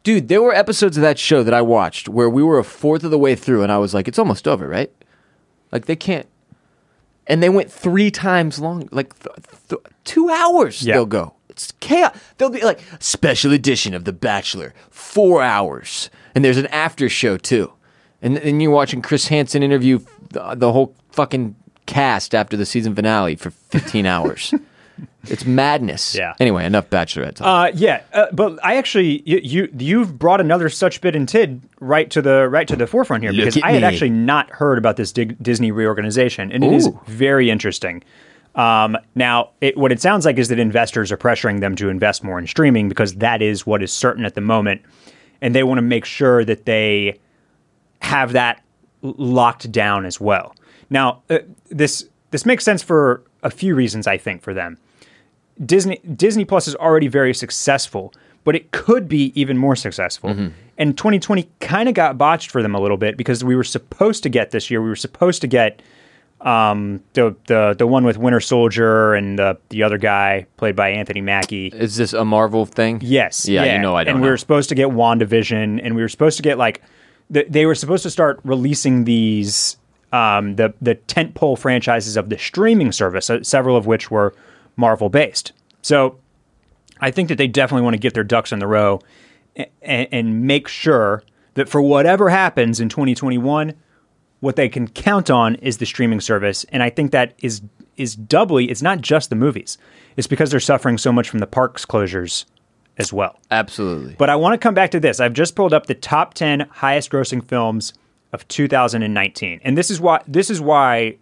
Speaker 1: Dude, there were episodes of that show that I watched where we were a fourth of the way through, and I was like, it's almost over, right? Like, they can't. And they went three times long, like th- th- two hours
Speaker 2: Yeah.
Speaker 1: they'll go. It's chaos. They'll be like, special edition of The Bachelor, four hours. And there's an after show, too. And then you're watching Chris Hansen interview the, the whole fucking cast after the season finale for fifteen hours. It's madness.
Speaker 2: Yeah.
Speaker 1: Anyway, enough Bachelorette talk.
Speaker 2: Uh, yeah, uh, but I actually you, you you've brought another such bit and tid right to the right to the forefront here
Speaker 1: Look
Speaker 2: because
Speaker 1: at
Speaker 2: I had
Speaker 1: me.
Speaker 2: actually not heard about this Dig- Disney reorganization, and it is
Speaker 1: Ooh.
Speaker 2: very interesting. Um, now, it, what it sounds like is that investors are pressuring them to invest more in streaming because that is what is certain at the moment, and they want to make sure that they have that l- locked down as well. Now, uh, this this makes sense for a few reasons, I think, for them. Disney Disney Plus is already very successful, but it could be even more successful.
Speaker 1: Mm-hmm.
Speaker 2: And twenty twenty kind of got botched for them a little bit because we were supposed to get this year. We were supposed to get um, the the the one with Winter Soldier and the the other guy played by Anthony Mackie.
Speaker 1: Is this a Marvel thing?
Speaker 2: Yes.
Speaker 1: Yeah, you know I don't
Speaker 2: And
Speaker 1: know.
Speaker 2: we were supposed to get WandaVision, and we were supposed to get like th- they were supposed to start releasing these um, the the tentpole franchises of the streaming service, uh, several of which were Marvel based. So I think that they definitely want to get their ducks in the row and, and make sure that for whatever happens in twenty twenty-one, what they can count on is the streaming service. And I think that is is doubly, it's not just the movies. It's because they're suffering so much from the parks closures as well.
Speaker 1: Absolutely.
Speaker 2: But I want to come back to this. I've just pulled up the top ten highest grossing films of two thousand nineteen. And this is why this is why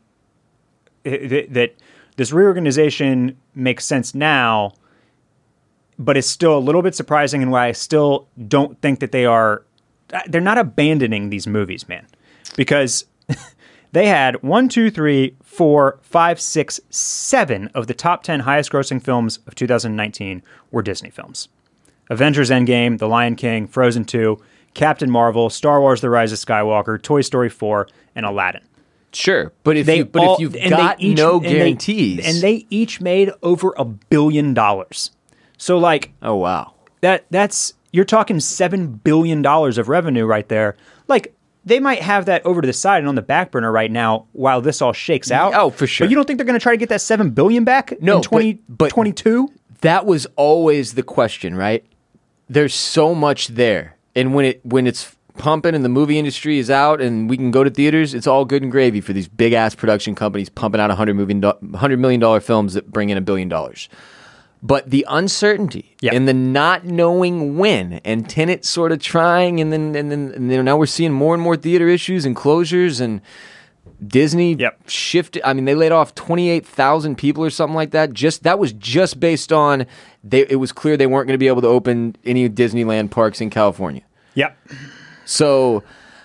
Speaker 2: it, that this reorganization makes sense now, but it's still a little bit surprising, and why I still don't think that they are they're not abandoning these movies, man. Because they had one, two, three, four, five, six, seven of the top ten highest grossing films of two thousand nineteen were Disney films. Avengers Endgame, The Lion King, Frozen two, Captain Marvel, Star Wars The Rise of Skywalker, Toy Story four, and Aladdin.
Speaker 1: Sure, but if
Speaker 2: They
Speaker 1: you but
Speaker 2: all-
Speaker 1: if you've
Speaker 2: and they
Speaker 1: got
Speaker 2: each-
Speaker 1: no
Speaker 2: and they-
Speaker 1: guarantees,
Speaker 2: and they each made over a billion dollars. So like
Speaker 1: oh wow,
Speaker 2: that that's you're talking seven billion dollars of revenue right there. Like they might have that over to the side and on the back burner right now while this all shakes out.
Speaker 1: Oh, for sure.
Speaker 2: But you don't think they're going to try to get that seven billion back
Speaker 1: No,
Speaker 2: in
Speaker 1: but-
Speaker 2: twenty
Speaker 1: but-
Speaker 2: twenty-two?
Speaker 1: that was always the question, right? There's so much there, and when it when it's pumping and the movie industry is out and we can go to theaters, it's all good and gravy for these big ass production companies pumping out one hundred million dollars one hundred million dollars films that bring in a billion dollars. But the uncertainty
Speaker 2: Yeah.
Speaker 1: and the not knowing when, and Tenet sort of trying, and then and then and then now we're seeing more and more theater issues and closures, and Disney
Speaker 2: Yep.
Speaker 1: shifted. I mean, they laid off twenty-eight thousand people or something like that. Just that was just based on they. It was clear they weren't going to be able to open any Disneyland parks in California.
Speaker 2: Yep.
Speaker 1: So,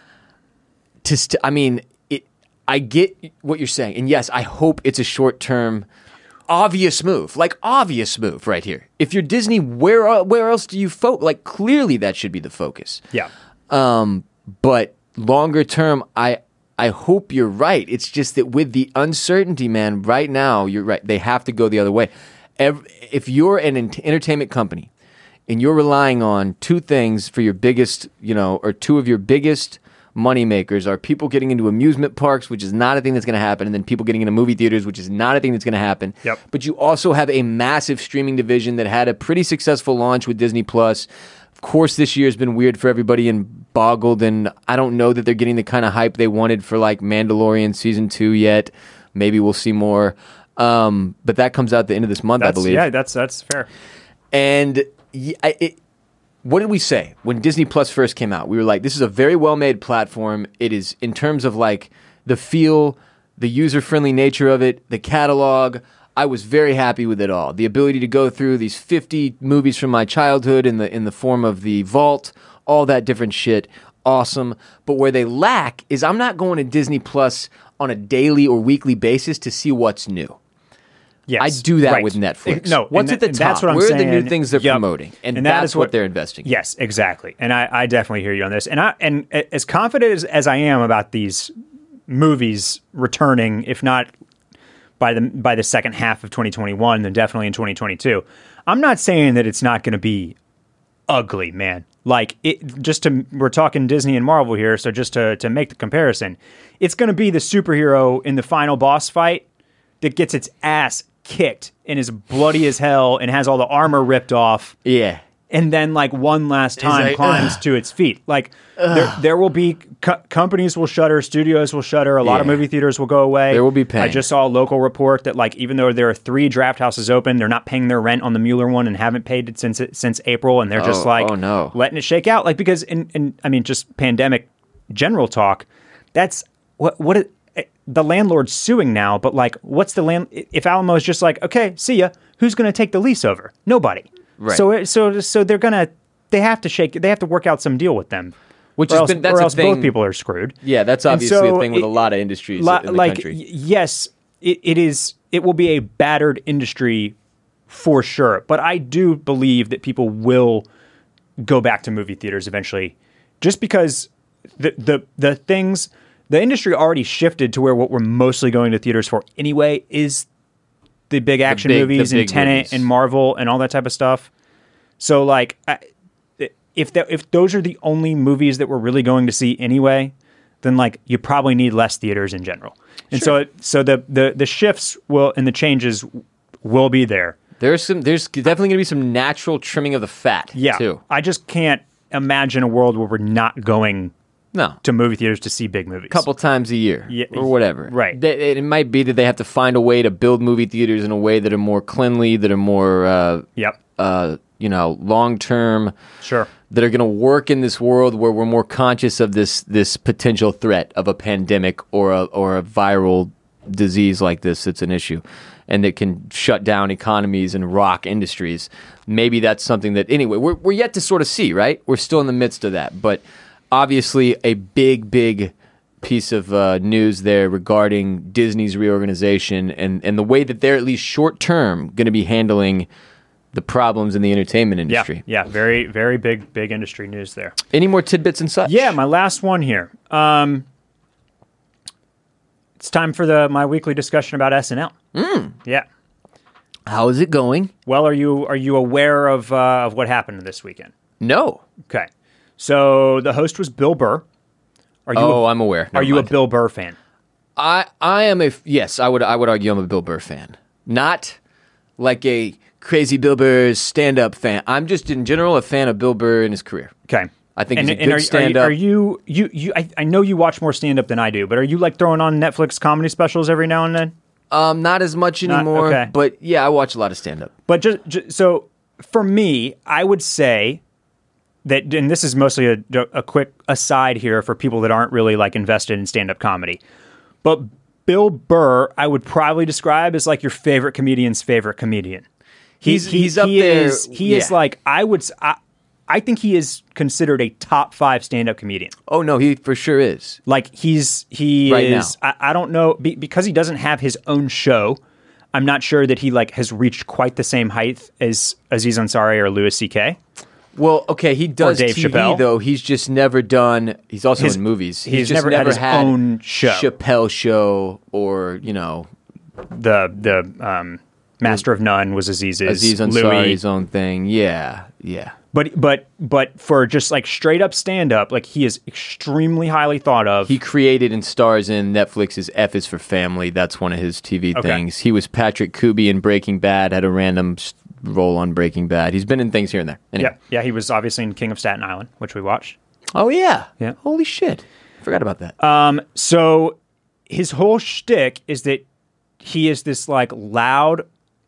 Speaker 1: to st- I mean, it. I get what you're saying, and yes, I hope it's a short term, obvious move, like obvious move right here. If you're Disney, where el- where else do you focus? Like clearly, that should be the focus.
Speaker 2: Yeah.
Speaker 1: Um, but longer term, I I hope you're right. It's just that with the uncertainty, man, right now, you're right. They have to go the other way. Ev- If you're an ent- entertainment company and you're relying on two things for your biggest, you know, or two of your biggest money makers are people getting into amusement parks, which is not a thing that's going to happen, and then people getting into movie theaters, which is not a thing that's going to happen.
Speaker 2: Yep.
Speaker 1: But you also have a massive streaming division that had a pretty successful launch with Disney Plus. Of course, this year has been weird for everybody and boggled, and I don't know that they're getting the kind of hype they wanted for like Mandalorian season two yet. Maybe we'll see more. Um, but that comes out the end of this month,
Speaker 2: That's,
Speaker 1: I believe.
Speaker 2: Yeah, that's that's fair.
Speaker 1: And y- I- it, what did we say when Disney Plus first came out? We were like, this is a very well-made platform. It is, in terms of like the feel, the user-friendly nature of it, the catalog. I was very happy with it all. The ability to go through these fifty movies from my childhood in the in the form of the vault, all that different shit. Awesome. But where they lack is I'm not going to Disney Plus on a daily or weekly basis to see what's new.
Speaker 2: Yes.
Speaker 1: I do that
Speaker 2: right.
Speaker 1: with Netflix.
Speaker 2: No,
Speaker 1: What's
Speaker 2: and
Speaker 1: at the
Speaker 2: and
Speaker 1: top?
Speaker 2: That's what I'm
Speaker 1: Where
Speaker 2: saying.
Speaker 1: are the new things they're
Speaker 2: Yep.
Speaker 1: promoting? And,
Speaker 2: that
Speaker 1: that's
Speaker 2: is
Speaker 1: what, they're investing in.
Speaker 2: Yes, exactly. And I, I definitely hear you on this. And I and as confident as, as I am about these movies returning, if not by the by the second half of twenty twenty-one, then definitely in twenty twenty-two. I'm not saying that it's not going to be ugly, man. Like it, just to we're talking Disney and Marvel here, so just to to make the comparison, it's going to be the superhero in the final boss fight that gets its ass kicked and is bloody as hell and has all the armor ripped off.
Speaker 1: Yeah.
Speaker 2: And then, like, one last time
Speaker 1: like,
Speaker 2: climbs
Speaker 1: ugh.
Speaker 2: to its feet. Like, there, there will be co- companies will shutter, studios will shutter, a lot of
Speaker 1: Yeah.
Speaker 2: movie theaters will go away.
Speaker 1: There will be pain.
Speaker 2: I just saw a local report that, like, even though there are three draft houses open, they're not paying their rent on the Mueller one and haven't paid it since since April, and they're just
Speaker 1: Oh,
Speaker 2: like
Speaker 1: oh, no.
Speaker 2: letting it shake out. Like, because in, in I mean, just pandemic general talk. That's what what it, the landlord's suing now. But like, what's the land? If Alamo is just like, okay, see ya. Who's going to take the lease over? Nobody.
Speaker 1: Right.
Speaker 2: So it- so so they're gonna. They have to shake. They have to work out some deal with them,
Speaker 1: Which
Speaker 2: or
Speaker 1: has
Speaker 2: else,
Speaker 1: been- that's
Speaker 2: or
Speaker 1: a
Speaker 2: else
Speaker 1: thing-
Speaker 2: both people are screwed.
Speaker 1: Yeah, that's
Speaker 2: And
Speaker 1: obviously
Speaker 2: so
Speaker 1: a thing with
Speaker 2: it-
Speaker 1: a lot of industries
Speaker 2: Li-
Speaker 1: in the
Speaker 2: like
Speaker 1: country.
Speaker 2: y- yes, it, it is. It will be a battered industry for sure. But I do believe that people will go back to movie theaters eventually, just because the the the things the industry already shifted to where what we're mostly going to theaters for anyway is the big action
Speaker 1: big- the
Speaker 2: movies and
Speaker 1: big
Speaker 2: Tenet
Speaker 1: movies.
Speaker 2: and Marvel and all that type of stuff. So like, I, if that if those are the only movies that we're really going to see anyway, then like you probably need less theaters in general. And so it, so the, the the shifts will and the changes will be there.
Speaker 1: There's some. There's definitely going to be some natural trimming of the fat.
Speaker 2: Yeah.
Speaker 1: Too.
Speaker 2: I just can't imagine a world where we're not going
Speaker 1: No.
Speaker 2: to movie theaters to see big movies.
Speaker 1: Couple times a year,
Speaker 2: Yeah,
Speaker 1: or whatever.
Speaker 2: right.
Speaker 1: They, it might be that they have to find a way to build movie theaters in a way that are more cleanly, that are more, uh,
Speaker 2: Yep.
Speaker 1: uh, you know, long term.
Speaker 2: Sure.
Speaker 1: That are going to work in this world where we're more conscious of this this potential threat of a pandemic or a or a viral disease like this that's an issue, and that can shut down economies and rock industries. Maybe that's something that anyway we're we're yet to sort of see. Right, we're still in the midst of that, but obviously a big big piece of uh, news there regarding Disney's reorganization and and the way that they're at least short term going to be handling the problems in the entertainment
Speaker 2: Yeah.
Speaker 1: industry.
Speaker 2: Yeah. Very very big big industry news there.
Speaker 1: Any more tidbits and such?
Speaker 2: Yeah, my last one here. Um, it's time for the my weekly discussion about S N L. Mm. Yeah.
Speaker 1: How is it going?
Speaker 2: Well, are you are you aware of uh, of what happened this weekend?
Speaker 1: No.
Speaker 2: Okay, so the host was Bill Burr. Are you
Speaker 1: Oh,
Speaker 2: a,
Speaker 1: I'm aware.
Speaker 2: are
Speaker 1: Never
Speaker 2: you
Speaker 1: mind.
Speaker 2: a Bill Burr fan?
Speaker 1: I I am a yes. I would I would argue I'm a Bill Burr fan. Not like a crazy Bill Burr stand-up fan. I'm just in general a fan of Bill Burr in his career.
Speaker 2: Okay,
Speaker 1: I think
Speaker 2: and,
Speaker 1: he's a
Speaker 2: and
Speaker 1: good
Speaker 2: are,
Speaker 1: stand-up.
Speaker 2: Are you are you you? you I, I know you watch more stand-up than I do, but are you like throwing on Netflix comedy specials every now and then?
Speaker 1: Um, not as much anymore.
Speaker 2: okay.
Speaker 1: But yeah, I watch a lot of stand-up.
Speaker 2: But just, just so for me, I would say that, and this is mostly a, a quick aside here for people that aren't really like invested in stand-up comedy, but Bill Burr, I would probably describe as like your favorite comedian's favorite comedian. He-
Speaker 1: He's-
Speaker 2: he,
Speaker 1: he's up
Speaker 2: he
Speaker 1: there,
Speaker 2: Is, he is
Speaker 1: yeah.
Speaker 2: like I would. s- I, I think he is considered a top five stand-up comedian.
Speaker 1: Oh no, he for sure is.
Speaker 2: Like he's he
Speaker 1: Right
Speaker 2: is. I, I don't know be, because he doesn't have his own show. I'm not sure that he like has reached quite the same height as Aziz Ansari or Louis C K.
Speaker 1: Well, okay, he does
Speaker 2: Dave
Speaker 1: T V
Speaker 2: Chappelle.
Speaker 1: though. He's just never done. He's also
Speaker 2: His-
Speaker 1: in movies.
Speaker 2: he's
Speaker 1: just
Speaker 2: never had his own show.
Speaker 1: Chappelle show, or you know,
Speaker 2: The the um, Master of None was Aziz's.
Speaker 1: Aziz
Speaker 2: Louis,
Speaker 1: Ansari's own thing. Yeah, yeah.
Speaker 2: but but but for just like straight up stand up, like he is extremely highly thought of.
Speaker 1: He created and stars in Netflix's F is for Family. That's one of his T V
Speaker 2: Okay.
Speaker 1: things. He was Patrick Kuby in Breaking Bad, had a random s- role on Breaking Bad. He's been in things here and there. Anyway.
Speaker 2: yeah yeah he was obviously in King of Staten Island, which we watched.
Speaker 1: Oh, yeah.
Speaker 2: Yeah.
Speaker 1: Holy shit. Forgot about that.
Speaker 2: Um, so his whole shtick is that he is this like loud,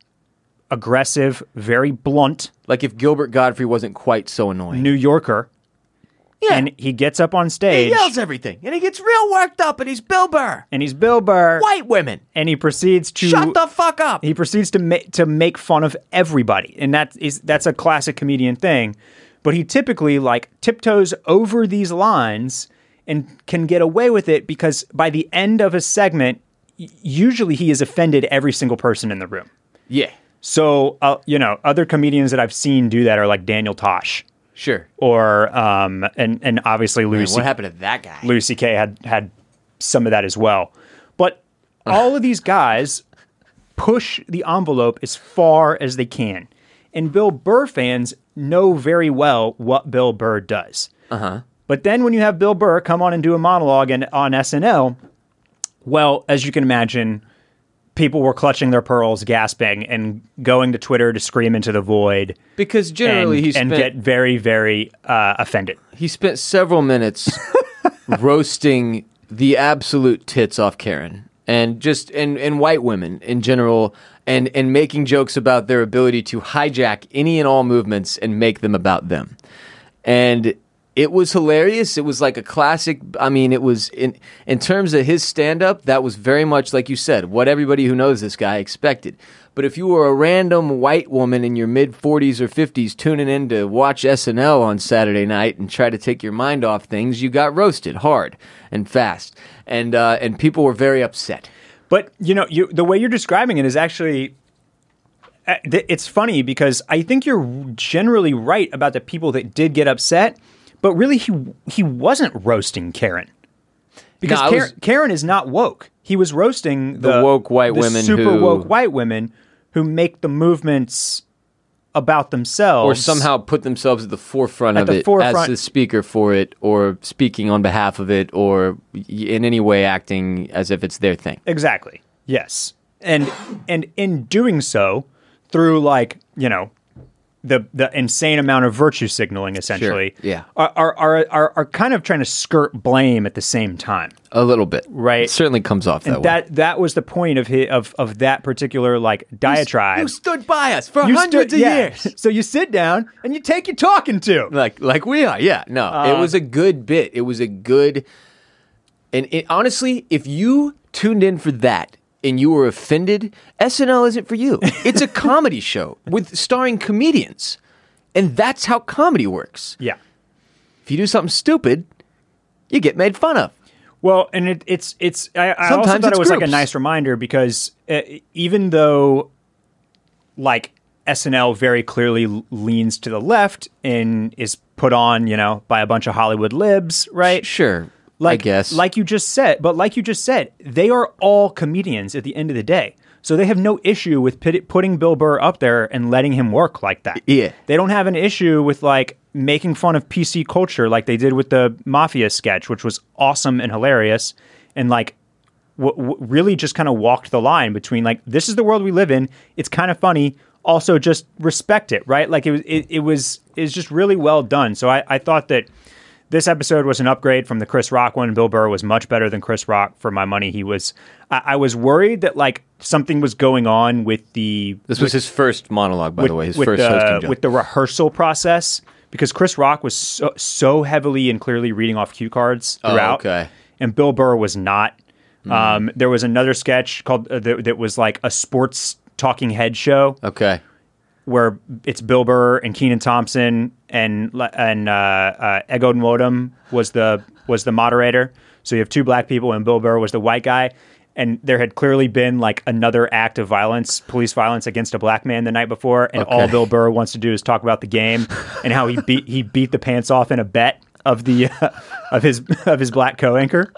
Speaker 2: aggressive, very blunt
Speaker 1: like if Gilbert Godfrey wasn't quite so annoying.
Speaker 2: New Yorker,
Speaker 1: yeah.
Speaker 2: and he gets up on
Speaker 1: he
Speaker 2: stage
Speaker 1: yells everything. And he gets real worked up, and he's Bill Burr.
Speaker 2: and he's Bill Burr,
Speaker 1: White women.
Speaker 2: and he proceeds to
Speaker 1: Shut the fuck up.
Speaker 2: he proceeds to make to make fun of everybody, and that is that's a classic comedian thing. But he typically like tiptoes over these lines and can get away with it because by the end of a segment, y- usually he has offended every single person in the room.
Speaker 1: Yeah.
Speaker 2: So uh, you know, other comedians that I've seen do that are like Daniel Tosh
Speaker 1: Sure.
Speaker 2: or um, and and obviously Louis
Speaker 1: Man,
Speaker 2: C-
Speaker 1: what happened to that guy?
Speaker 2: Louis C K had had some of that as well. But all of these guys push the envelope as far as they can. And Bill Burr fans know very well what Bill Burr does.
Speaker 1: Uh-huh.
Speaker 2: But then when you have Bill Burr come on and do a monologue and, on S N L, well, as you can imagine, people were clutching their pearls, gasping, and going to Twitter to scream into the void.
Speaker 1: Because generally
Speaker 2: and,
Speaker 1: he spent,
Speaker 2: and get very, very uh, offended.
Speaker 1: He spent several minutes roasting the absolute tits off Karen and just and, and white women in general, and, and making jokes about their ability to hijack any and all movements and make them about them. And it was hilarious. It was like a classic. I mean, it was in in terms of his stand-up, that was very much, like you said, what everybody who knows this guy expected. But if you were a random white woman in your mid-forties or fifties tuning in to watch S N L on Saturday night and try to take your mind off things, you got roasted hard and fast. And uh, and people were very upset.
Speaker 2: But, you know, you, the way you're describing it is actually... It's funny because I think you're generally right about the people that did get upset, but really he he wasn't roasting Karen. Because
Speaker 1: No, I
Speaker 2: Karen,
Speaker 1: was-
Speaker 2: Karen is not woke. He was roasting the,
Speaker 1: The woke white
Speaker 2: the
Speaker 1: women
Speaker 2: super
Speaker 1: who-
Speaker 2: woke white women who make the movements about themselves.
Speaker 1: Or somehow put themselves at the forefront
Speaker 2: At
Speaker 1: of
Speaker 2: the
Speaker 1: it
Speaker 2: forefront.
Speaker 1: as the speaker for it, or speaking on behalf of it, or in any way acting as if it's their thing.
Speaker 2: Exactly. Yes. And and in doing so, through like, you know, the the insane amount of virtue signaling, essentially,
Speaker 1: Sure, yeah.
Speaker 2: are, are are are are kind of trying to skirt blame at the same time.
Speaker 1: A little bit.
Speaker 2: Right.
Speaker 1: It certainly comes off that
Speaker 2: And
Speaker 1: way.
Speaker 2: that that was the point of his, of of that particular like diatribe.
Speaker 1: You stood by us for
Speaker 2: You
Speaker 1: hundreds
Speaker 2: stood-
Speaker 1: of
Speaker 2: yeah.
Speaker 1: years.
Speaker 2: So you sit down and you take your talking to.
Speaker 1: Like like we are, yeah. No, it was a good bit. It was a good, and it, honestly, if you tuned in for that and you were offended, S N L isn't for you. It's a comedy show with starring comedians, and that's how comedy works.
Speaker 2: Yeah.
Speaker 1: If you do something stupid, you get made fun of.
Speaker 2: Well, and it, it's it's. I, I also
Speaker 1: Sometimes
Speaker 2: thought
Speaker 1: it's
Speaker 2: it was like a
Speaker 1: groups.
Speaker 2: nice reminder because uh, even though, like S N L very clearly l- leans to the left and is put on, you know, by a bunch of Hollywood libs, right?
Speaker 1: Sure,
Speaker 2: Like,
Speaker 1: I guess.
Speaker 2: like you just said, but like you just said, they are all comedians at the end of the day. So they have no issue with pit- putting Bill Burr up there and letting him work like that.
Speaker 1: Yeah.
Speaker 2: They don't have an issue with like making fun of P C culture like they did with the Mafia sketch, which was awesome and hilarious. And like w- w- really just kind of walked the line between like, this is the world we live in. It's kind of funny. Also just respect it, right? Like it was, it, it was, it was just really well done. So I, I thought that this episode was an upgrade from the Chris Rock one. Bill Burr was much better than Chris Rock. For my money, he was. I, I was worried that like something was going on with the
Speaker 1: This was his first monologue, by
Speaker 2: with,
Speaker 1: the way, his
Speaker 2: with
Speaker 1: first
Speaker 2: the,
Speaker 1: hosting job.
Speaker 2: with the rehersal process because Chris Rock was so, so heavily and clearly reading off cue cards
Speaker 1: Oh,
Speaker 2: throughout,
Speaker 1: okay.
Speaker 2: and Bill Burr was not. Um, there was another sketch called uh, that, that was like a sports talking head show.
Speaker 1: Okay.
Speaker 2: Where it's Bill Burr and Keenan Thompson and and uh, uh, Ego Nwodum was the was the moderator. So you have two black people and Bill Burr was the white guy. And there had clearly been like another act of violence, police violence against a black man the night before. And
Speaker 1: Okay.
Speaker 2: all Bill Burr wants to do is talk about the game and how he beat he beat the pants off in a bet of the uh, of his of his black co-anchor.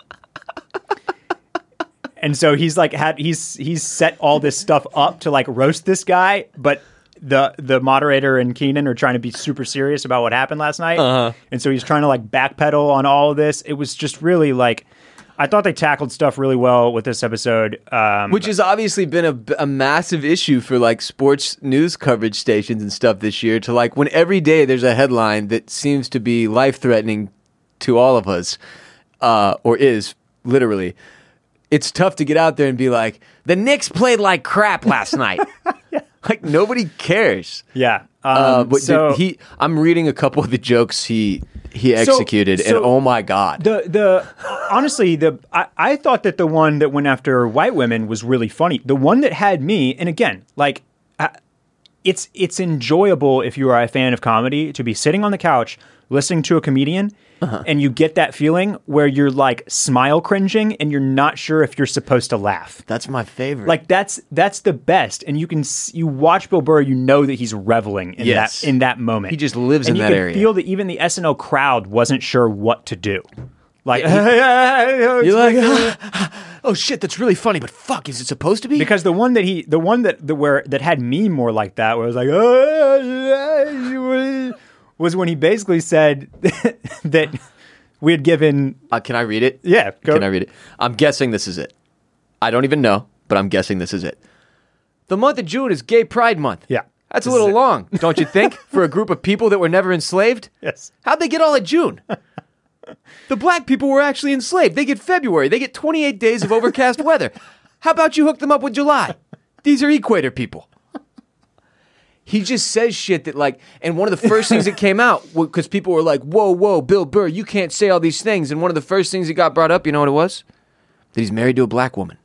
Speaker 2: And so he's like had he's he's set all this stuff up to like roast this guy, but the the moderator and Keenan are trying to be super serious about what happened last night.
Speaker 1: Uh-huh.
Speaker 2: And so he's trying to like backpedal on all of this. It was just really like I thought they tackled stuff really well with this episode. Um,
Speaker 1: Which has obviously been a, a massive issue for like sports news coverage stations and stuff this year, to like when every day there's a headline that seems to be life-threatening to all of us, uh, or is literally, it's tough to get out there and be like, the Knicks played like crap last night. yeah. Like nobody cares.
Speaker 2: yeah. Um,
Speaker 1: Uh, but
Speaker 2: so
Speaker 1: dude, he, I'm reading a couple of the jokes he he executed,
Speaker 2: so
Speaker 1: and oh my god,
Speaker 2: the the honestly the I, I thought that the one that went after white women was really funny. The one that had me, and again, like I, it's it's enjoyable if you are a fan of comedy to be sitting on the couch listening to a comedian, uh-huh. and you get that feeling where you're like smile cringing and you're not sure if you're supposed to laugh.
Speaker 1: that's my favorite.
Speaker 2: Like that's that's the best, and you can s- you watch Bill Burr, you know that he's reveling in
Speaker 1: Yes.
Speaker 2: that in that moment.
Speaker 1: He just lives
Speaker 2: and
Speaker 1: in
Speaker 2: you
Speaker 1: that
Speaker 2: can
Speaker 1: area.
Speaker 2: Feel that even the S N L crowd wasn't sure what to do. Like
Speaker 1: you're like, oh shit, that's really funny, but fuck, is it supposed to be?
Speaker 2: Because the one that he, the one that the where that had me more like that, where I was like, oh, was when he basically said that we had given.
Speaker 1: Uh, can I read it?
Speaker 2: Yeah, go.
Speaker 1: Can I read it? I'm guessing this is it. I don't even know, but I'm guessing this is it. The month of June is Gay Pride Month.
Speaker 2: Yeah.
Speaker 1: That's a
Speaker 2: This
Speaker 1: little
Speaker 2: is it.
Speaker 1: long, don't you think, for a group of people that were never enslaved?
Speaker 2: Yes.
Speaker 1: How'd they get all of June? The black people were actually enslaved. They get February. They get twenty-eight days of overcast weather. How about you hook them up with July? These are equator people. He just says shit that like, and one of the first things that came out, because people were like, whoa, whoa, Bill Burr, you can't say all these things. And one of the first things that got brought up, you know what it was? That he's married to a black woman.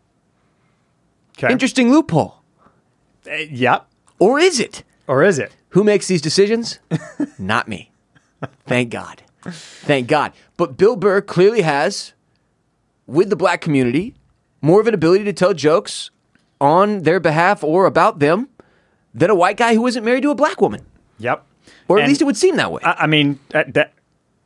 Speaker 2: Okay.
Speaker 1: Interesting loophole.
Speaker 2: Uh, yep.
Speaker 1: Or is it?
Speaker 2: Or is it?
Speaker 1: Who makes these decisions? Not me. Thank God. Thank God. But Bill Burr clearly has, with the black community, more of an ability to tell jokes on their behalf or about them than a white guy who isn't married to a black woman.
Speaker 2: Yep.
Speaker 1: Or at
Speaker 2: And
Speaker 1: least it would seem that way.
Speaker 2: I, I mean, that, that.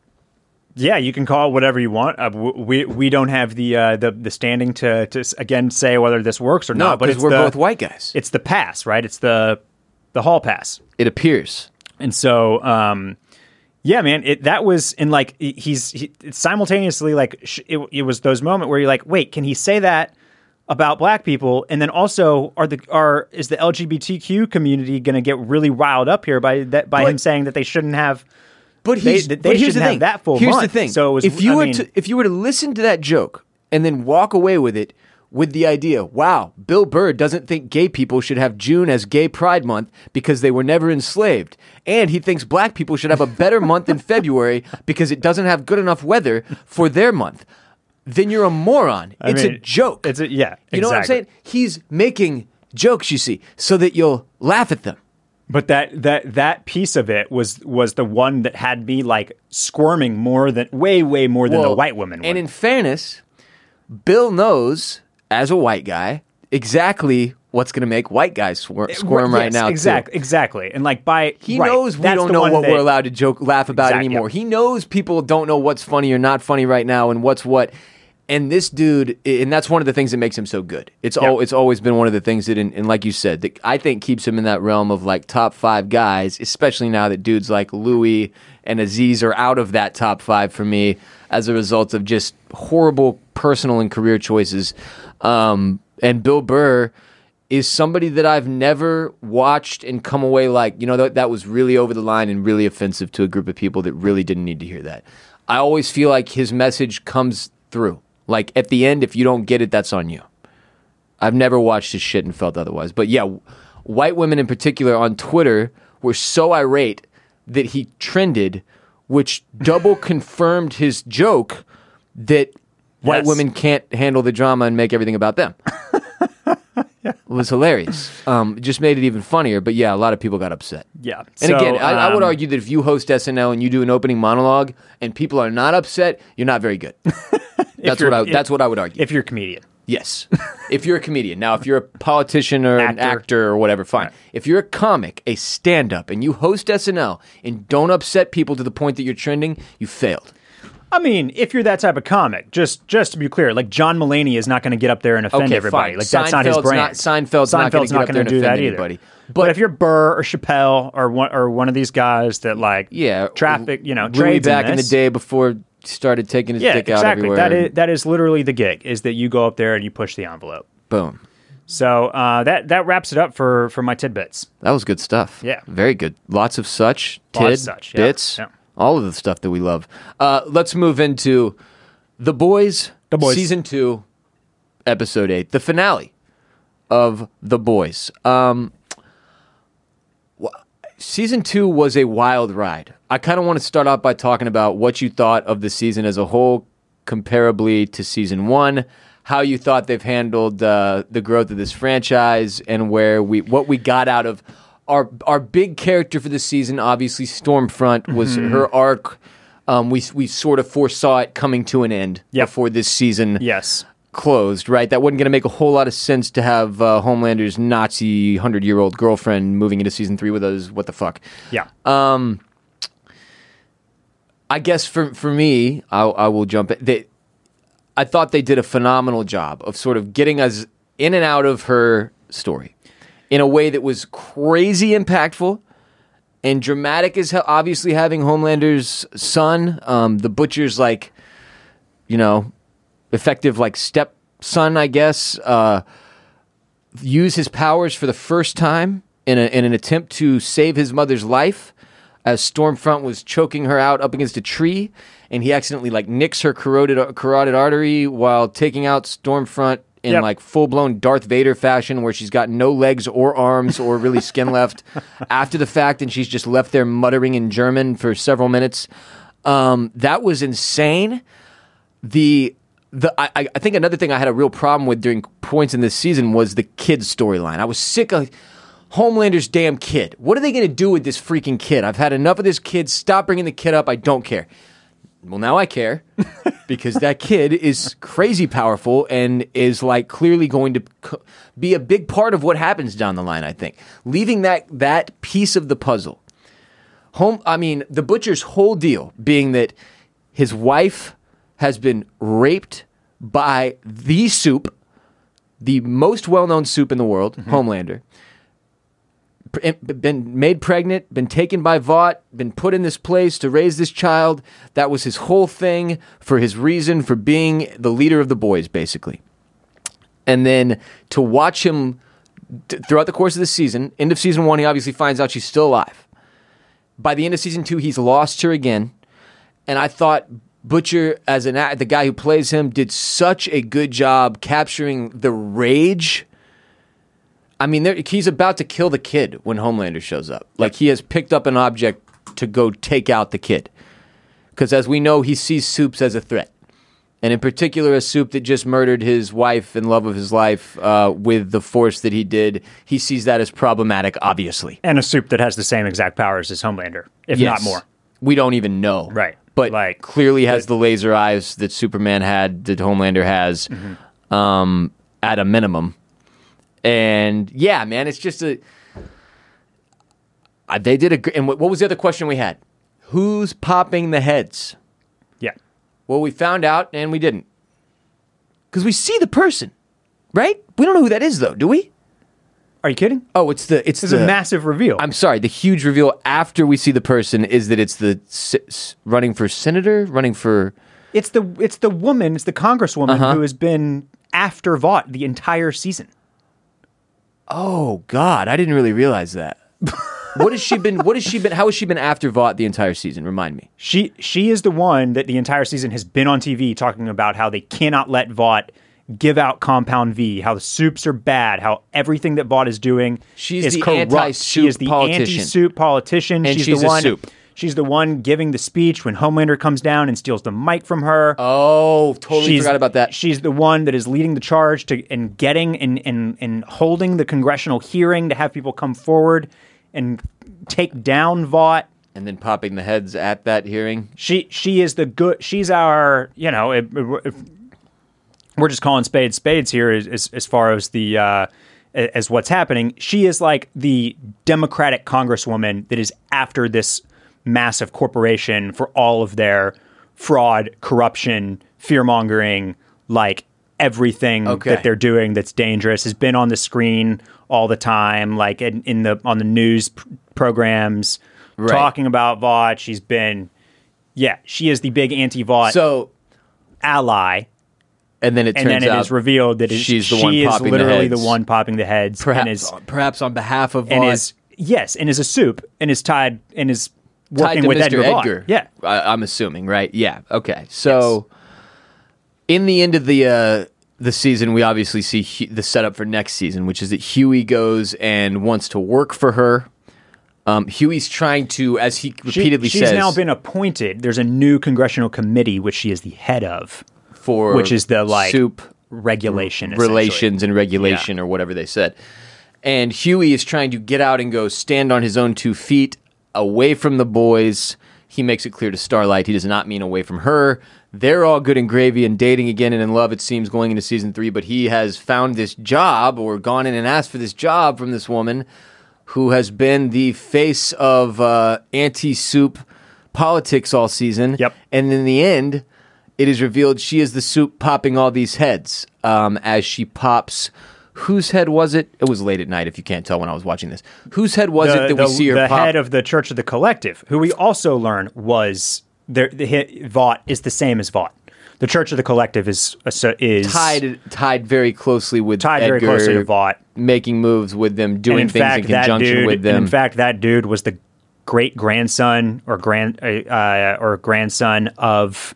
Speaker 2: Yeah, you can call it whatever you want. Uh, w- we we don't have the uh, the the standing to to again say whether this works or
Speaker 1: no,
Speaker 2: not. But
Speaker 1: because
Speaker 2: it's
Speaker 1: we're
Speaker 2: the,
Speaker 1: both white guys.
Speaker 2: It's the pass, right? It's the the hall pass.
Speaker 1: It appears.
Speaker 2: And so, um, yeah, man, it that was in like he's he, simultaneously like sh- it, it was those moments where you're like, wait, can he say that about black people? And then also, are the are is the L G B T Q community going to get really riled up here by that by
Speaker 1: But-
Speaker 2: him saying that they shouldn't have?
Speaker 1: But
Speaker 2: They-
Speaker 1: he's,
Speaker 2: they
Speaker 1: but here's
Speaker 2: shouldn't
Speaker 1: the
Speaker 2: have
Speaker 1: thing.
Speaker 2: that full
Speaker 1: Here's
Speaker 2: month.
Speaker 1: the thing.
Speaker 2: So it was-
Speaker 1: if you
Speaker 2: I
Speaker 1: were
Speaker 2: mean-
Speaker 1: to if you were to listen to that joke and then walk away with it with the idea, wow, Bill Burr doesn't think gay people should have June as Gay Pride Month because they were never enslaved, and he thinks black people should have a better month in February because it doesn't have good enough weather for their month, then you're a moron.
Speaker 2: I
Speaker 1: It's
Speaker 2: mean,
Speaker 1: a joke.
Speaker 2: It's a yeah.
Speaker 1: You know what I'm
Speaker 2: exactly.
Speaker 1: saying? He's making jokes, you see, so that you'll laugh at them.
Speaker 2: But that that that piece of it was was the one that had me like squirming more than way way more than the
Speaker 1: Well,
Speaker 2: white woman.
Speaker 1: And
Speaker 2: one.
Speaker 1: in fairness, Bill knows, as a white guy, exactly what's going to make white guys swir- squirm right
Speaker 2: Yes,
Speaker 1: now.
Speaker 2: exactly,
Speaker 1: too.
Speaker 2: exactly. And like by
Speaker 1: He
Speaker 2: right,
Speaker 1: knows we
Speaker 2: that's
Speaker 1: don't
Speaker 2: the
Speaker 1: know
Speaker 2: one
Speaker 1: what
Speaker 2: that-
Speaker 1: we're allowed to joke, laugh about
Speaker 2: Exact-
Speaker 1: anymore.
Speaker 2: yep.
Speaker 1: He knows people don't know what's funny or not funny right now, and what's what. And this dude, and that's one of the things that makes him so good. It's
Speaker 2: Yeah.
Speaker 1: all, it's always been one of the things that, in, and like you said, that I think keeps him in that realm of like top five guys, especially now that dudes like Louis and Aziz are out of that top five for me as a result of just horrible personal and career choices. Um, and Bill Burr is somebody that I've never watched and come away like, you know, that, that was really over the line and really offensive to a group of people that really didn't need to hear that. I always feel like his message comes through. Like, at the end, if you don't get it, that's on you. I've never watched his shit and felt otherwise. But yeah, white women in particular on Twitter were so irate that he trended, which double confirmed his joke that white
Speaker 2: Yes.
Speaker 1: women can't handle the drama and make everything about them. It was hilarious. Um, it just made it even funnier. But yeah, a lot of people got upset.
Speaker 2: Yeah.
Speaker 1: And
Speaker 2: So,
Speaker 1: again, I, I would
Speaker 2: um,
Speaker 1: argue that if you host S N L and you do an opening monologue and people are not upset, you're not very good. That's
Speaker 2: you're-
Speaker 1: what I.
Speaker 2: if-
Speaker 1: That's what I would argue.
Speaker 2: if you're a comedian.
Speaker 1: Yes. If you're a comedian. Now, if you're a politician or an
Speaker 2: Actor.
Speaker 1: actor or whatever, fine. If you're a comic, a stand-up, and you host S N L and don't upset people to the point that you're trending, you failed.
Speaker 2: I mean, if you're that type of comic, just just to be clear, like John Mulaney is not going to get up there and offend
Speaker 1: Okay,
Speaker 2: everybody.
Speaker 1: fine.
Speaker 2: Like that's not his
Speaker 1: Seinfeld's
Speaker 2: brand.
Speaker 1: not- Seinfeld's not gonna
Speaker 2: Seinfeld's
Speaker 1: get up there
Speaker 2: gonna
Speaker 1: and
Speaker 2: do that
Speaker 1: offend
Speaker 2: either.
Speaker 1: anybody.
Speaker 2: But,
Speaker 1: But-
Speaker 2: if you're Burr or Chappelle or one or one of these guys that like
Speaker 1: Yeah.
Speaker 2: traffic, you know,
Speaker 1: Louis
Speaker 2: trades
Speaker 1: back in, the
Speaker 2: this,
Speaker 1: day before he started taking his
Speaker 2: yeah,
Speaker 1: dick out
Speaker 2: exactly.
Speaker 1: everywhere.
Speaker 2: That is that is literally the gig. Is that you go up there and you push the envelope.
Speaker 1: Boom.
Speaker 2: So uh, that that wraps it up for for my tidbits.
Speaker 1: That was good stuff.
Speaker 2: Yeah.
Speaker 1: Very good. Lots of such,
Speaker 2: Lots of
Speaker 1: tid,
Speaker 2: such, yeah.
Speaker 1: bits,
Speaker 2: Yeah.
Speaker 1: all of the stuff that we love. Uh, let's move into The Boys,
Speaker 2: The Boys.
Speaker 1: Season two, Episode eight, the finale of The Boys. Um, wh- season two was a wild ride. I kind of want to start off by talking about what you thought of the season as a whole, comparably to Season one, how you thought they've handled uh, the growth of this franchise, and where we what we got out of our our big character for the season. Obviously, Stormfront was
Speaker 2: Mm-hmm.
Speaker 1: her arc. Um, we we sort of foresaw it coming to an end
Speaker 2: Yep.
Speaker 1: before this season
Speaker 2: Yes.
Speaker 1: closed. Right, that wasn't going to make a whole lot of sense to have uh, Homelander's Nazi hundred year old girlfriend moving into season three with us. What the fuck?
Speaker 2: Yeah.
Speaker 1: Um, I guess for for me, I, I will jump in. They, I thought they did a phenomenal job of sort of getting us in and out of her story in a way that was crazy impactful and dramatic as hell. Obviously, having Homelander's son, um, the Butcher's like, you know, effective like stepson, I guess, uh, use his powers for the first time in, a, in an attempt to save his mother's life as Stormfront was choking her out up against a tree, and he accidentally like nicks her carotid, carotid artery while taking out Stormfront in yep. like full-blown Darth Vader fashion, where she's got no legs or arms or really skin left after the fact, and she's just left there muttering in German for several minutes. Um, that was insane. The the I, I think another thing I had a real problem with during points in this season was the kid storyline. I was sick of Homelander's damn kid. What are they going to do with this freaking kid? I've had enough of this kid. Stop bringing the kid up. I don't care. Well, now I care because that kid is crazy powerful and is like clearly going to be a big part of what happens down the line, I think. Leaving that that piece of the puzzle. Home I mean, the Butcher's whole deal being that his wife has been raped by the soup, the most well-known soup in the world, mm-hmm. Homelander. Been made pregnant, been taken by Vought, been put in this place to raise this child. That was his whole thing for his reason for being the leader of the boys, basically. And then to watch him t- throughout the course of the season, end of season one, he obviously finds out she's still alive. By the end of season two, he's lost her again. And I thought Butcher, as an the guy who plays him, did such a good job capturing the rage. I mean, there, he's about to kill the kid when Homelander shows up. Like, he has picked up an object to go take out the kid. Because as we know, he sees Soups as a threat. And in particular, a Soup that just murdered his wife and love of his life uh, with the force that he did. He sees that as problematic, obviously.
Speaker 2: And a Soup that has the same exact powers as Homelander, if
Speaker 1: yes.
Speaker 2: not more.
Speaker 1: We don't even know.
Speaker 2: Right.
Speaker 1: But
Speaker 2: like,
Speaker 1: clearly has the laser eyes that Superman had, that Homelander has, mm-hmm. um, at a minimum. And yeah, man, it's just a. Uh, they did a. And what was the other question we had? Who's popping the heads?
Speaker 2: Yeah.
Speaker 1: Well, we found out, and we didn't, because we see the person, right? We don't know who that is, though, do we?
Speaker 2: Are you kidding?
Speaker 1: Oh, it's the. It's
Speaker 2: It's
Speaker 1: the,
Speaker 2: a massive reveal.
Speaker 1: I'm sorry. The huge reveal after we see the person is that it's the s- running for senator, running for.
Speaker 2: It's the it's the woman. It's the congresswoman
Speaker 1: Uh-huh.
Speaker 2: who has been after Vought the entire season.
Speaker 1: Oh God, I didn't really realize that. What has she been? What has she been? How has she been after Vought the entire season? Remind me.
Speaker 2: She she is the one that the entire season has been on T V talking about how they cannot let Vought give out Compound V, how the Soups are bad, how everything that Vought is doing
Speaker 1: she's
Speaker 2: is
Speaker 1: the
Speaker 2: corrupt.
Speaker 1: anti-soup
Speaker 2: She is the
Speaker 1: politician.
Speaker 2: anti-soup politician.
Speaker 1: And
Speaker 2: she's,
Speaker 1: she's
Speaker 2: the
Speaker 1: a
Speaker 2: one.
Speaker 1: soup.
Speaker 2: She's the one giving the speech when Homelander comes down and steals the mic from her.
Speaker 1: Oh, totally
Speaker 2: She's-
Speaker 1: forgot about that.
Speaker 2: She's the one that is leading the charge to and getting and, and, and holding the congressional hearing to have people come forward and take down Vought.
Speaker 1: And then popping the heads at that hearing.
Speaker 2: She she is the good. She's our you know. If, if we're just calling spades spades here as as, as far as the uh, as what's happening. She is like the Democratic congresswoman that is after this massive corporation for all of their fraud, corruption, fear mongering, like everything
Speaker 1: Okay.
Speaker 2: that they're doing that's dangerous has been on the screen all the time, like in, in the on the news pr- programs,
Speaker 1: Right.
Speaker 2: talking about Vought. She's been, yeah, she is the big anti-Vought
Speaker 1: So,
Speaker 2: ally.
Speaker 1: and then it
Speaker 2: And
Speaker 1: turns
Speaker 2: then it
Speaker 1: out
Speaker 2: is revealed that it is-
Speaker 1: she's the
Speaker 2: she
Speaker 1: one
Speaker 2: is
Speaker 1: popping the
Speaker 2: literally the,
Speaker 1: heads.
Speaker 2: one popping the heads,
Speaker 1: perhaps,
Speaker 2: and is
Speaker 1: perhaps on behalf of
Speaker 2: and
Speaker 1: Vought,
Speaker 2: is yes, and is a Soup, and is tied and is
Speaker 1: tied
Speaker 2: working
Speaker 1: to
Speaker 2: with
Speaker 1: Mister
Speaker 2: Edgar, Vought.
Speaker 1: Edgar.
Speaker 2: Yeah,
Speaker 1: I, I'm assuming, right? Yeah. Okay. So, in the end of the uh, the season, we obviously see Hu- the setup for next season, which is that Huey goes and wants to work for her. Um, Huey's trying to, as he
Speaker 2: She-
Speaker 1: repeatedly
Speaker 2: she's
Speaker 1: says,
Speaker 2: now been appointed. There's a new congressional committee which she is the head of,
Speaker 1: for
Speaker 2: which is the like
Speaker 1: soup
Speaker 2: regulation, essentially.
Speaker 1: relations and regulation, or whatever they said. And Huey is trying to get out and go stand on his own two feet, away from the boys. He makes it clear to Starlight he does not mean away from her. They're all good and gravy and dating again and in love, it seems, going into season three. But he has found this job, or gone in and asked for this job from this woman who has been the face of uh, anti-soup politics all season.
Speaker 2: Yep.
Speaker 1: And in the end, it is revealed she is the soup popping all these heads. Um, as she pops, whose head was it? It was late at night, if you can't tell when I was watching this. Whose head was
Speaker 2: the,
Speaker 1: it that
Speaker 2: the,
Speaker 1: we see her
Speaker 2: the
Speaker 1: pop?
Speaker 2: head of the Church of the Collective, who we also learn was the, the hit, Vought is the same as Vought. The Church of the Collective is is
Speaker 1: tied tied very closely with
Speaker 2: tied
Speaker 1: Edgar,
Speaker 2: very closely to Vought,
Speaker 1: making moves with them, doing
Speaker 2: in
Speaker 1: things
Speaker 2: fact,
Speaker 1: in conjunction
Speaker 2: dude,
Speaker 1: with them.
Speaker 2: In fact, that dude was the great grandson or grand uh, or grandson of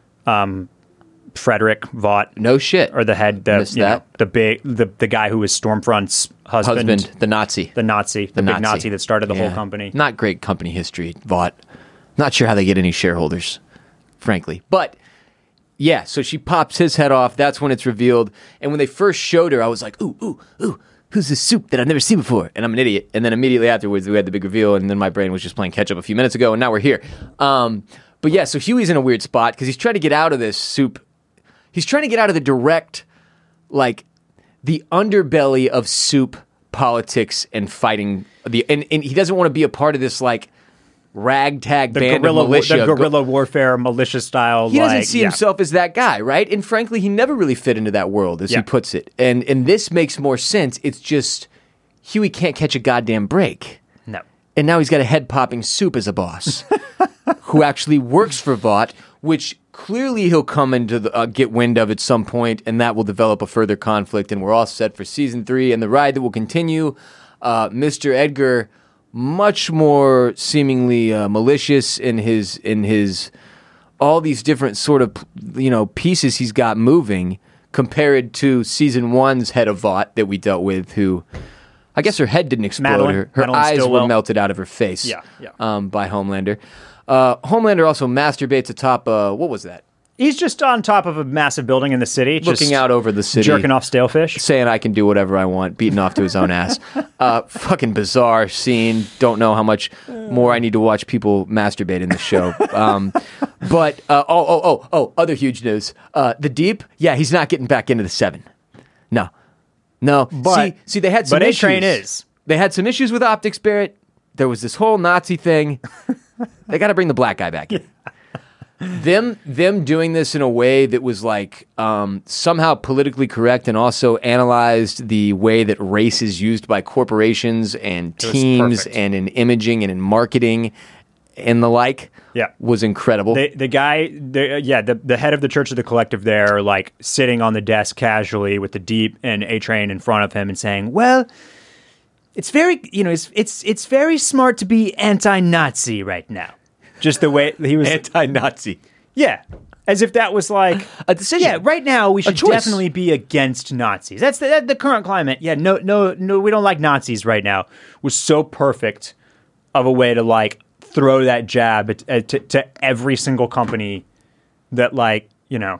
Speaker 2: um, Frederick Vought.
Speaker 1: No shit.
Speaker 2: Or the head, the
Speaker 1: Missed
Speaker 2: you know,
Speaker 1: that.
Speaker 2: the big the the guy who was Stormfront's husband,
Speaker 1: Husband, the Nazi.
Speaker 2: the Nazi, the,
Speaker 1: The
Speaker 2: big
Speaker 1: Nazi.
Speaker 2: Nazi that started the
Speaker 1: Yeah.
Speaker 2: whole company.
Speaker 1: Not great company history, Vought. Not sure how they get any shareholders, frankly. But yeah, so she pops his head off. That's when it's revealed. And when they first showed her, I was like, ooh, ooh, ooh, who's this soup that I've never seen before? And I'm an idiot. And then immediately afterwards, we had the big reveal. And then my brain was just playing catch up a few minutes ago. And now we're here. Um, but yeah, so Huey's in a weird spot because he's trying to get out of this soup. He's trying to get out of the direct, like, the underbelly of soup politics and fighting. the And, and he doesn't want to be a part of this, like, ragtag
Speaker 2: The
Speaker 1: band
Speaker 2: guerrilla,
Speaker 1: of militia.
Speaker 2: the guerrilla warfare, militia style.
Speaker 1: He doesn't
Speaker 2: like,
Speaker 1: see
Speaker 2: yeah.
Speaker 1: himself as that guy, right? And frankly, he never really fit into that world, as
Speaker 2: Yeah.
Speaker 1: he puts it. And and this makes more sense. It's just Huey can't catch a goddamn break.
Speaker 2: No.
Speaker 1: And now he's got a head-popping soup as a boss who actually works for Vought, which clearly he'll come into the, uh, get wind of at some point, and that will develop a further conflict, and we're all set for season three and the ride that will continue. Uh, Mister Edgar, much more seemingly uh, malicious in his in his all these different sort of you know pieces he's got moving compared to season one's head of Vought that we dealt with, who I guess her head didn't explode.
Speaker 2: Madeline.
Speaker 1: her her
Speaker 2: Madeline
Speaker 1: eyes
Speaker 2: Stillwell.
Speaker 1: were melted out of her face.
Speaker 2: Yeah, yeah.
Speaker 1: Um, by Homelander. Uh, Homelander also masturbates atop. Uh, what was that?
Speaker 2: He's just on top of a massive building in the city,
Speaker 1: Looking
Speaker 2: just
Speaker 1: out over the city,
Speaker 2: jerking off stalefish.
Speaker 1: saying I can do whatever I want, beating off to his own ass. Uh, fucking bizarre scene. Don't know how much more I need to watch people masturbate in the show. Um, but uh, oh oh oh oh, other huge news. Uh, the Deep, yeah, he's not getting back into the seven. No, no.
Speaker 2: But-
Speaker 1: see, see, they had some
Speaker 2: but
Speaker 1: issues.
Speaker 2: A-Train is.
Speaker 1: They had some issues with Optics Barrett. There was this whole Nazi thing. They got to bring the black guy back in. them them doing this in a way that was like um, somehow politically correct and also analyzed the way that race is used by corporations and
Speaker 2: was
Speaker 1: teams
Speaker 2: perfect.
Speaker 1: and in imaging and in marketing and the like
Speaker 2: Yeah.
Speaker 1: was incredible.
Speaker 2: The the guy, the, yeah, the the head of the Church of the Collective there, like sitting on the desk casually with the Deep and A-Train in front of him and saying, "Well, it's very, you know, it's it's it's very smart to be anti-Nazi right now." Just the way he was,
Speaker 1: Anti-Nazi.
Speaker 2: yeah, as if that was like
Speaker 1: A decision.
Speaker 2: Yeah, right now we should
Speaker 1: choice.
Speaker 2: definitely be against Nazis. That's the, that, the current climate. Yeah, no, no, no, we don't like Nazis right now. Was so perfect of a way to like throw that jab at, at, to, to every single company that like you know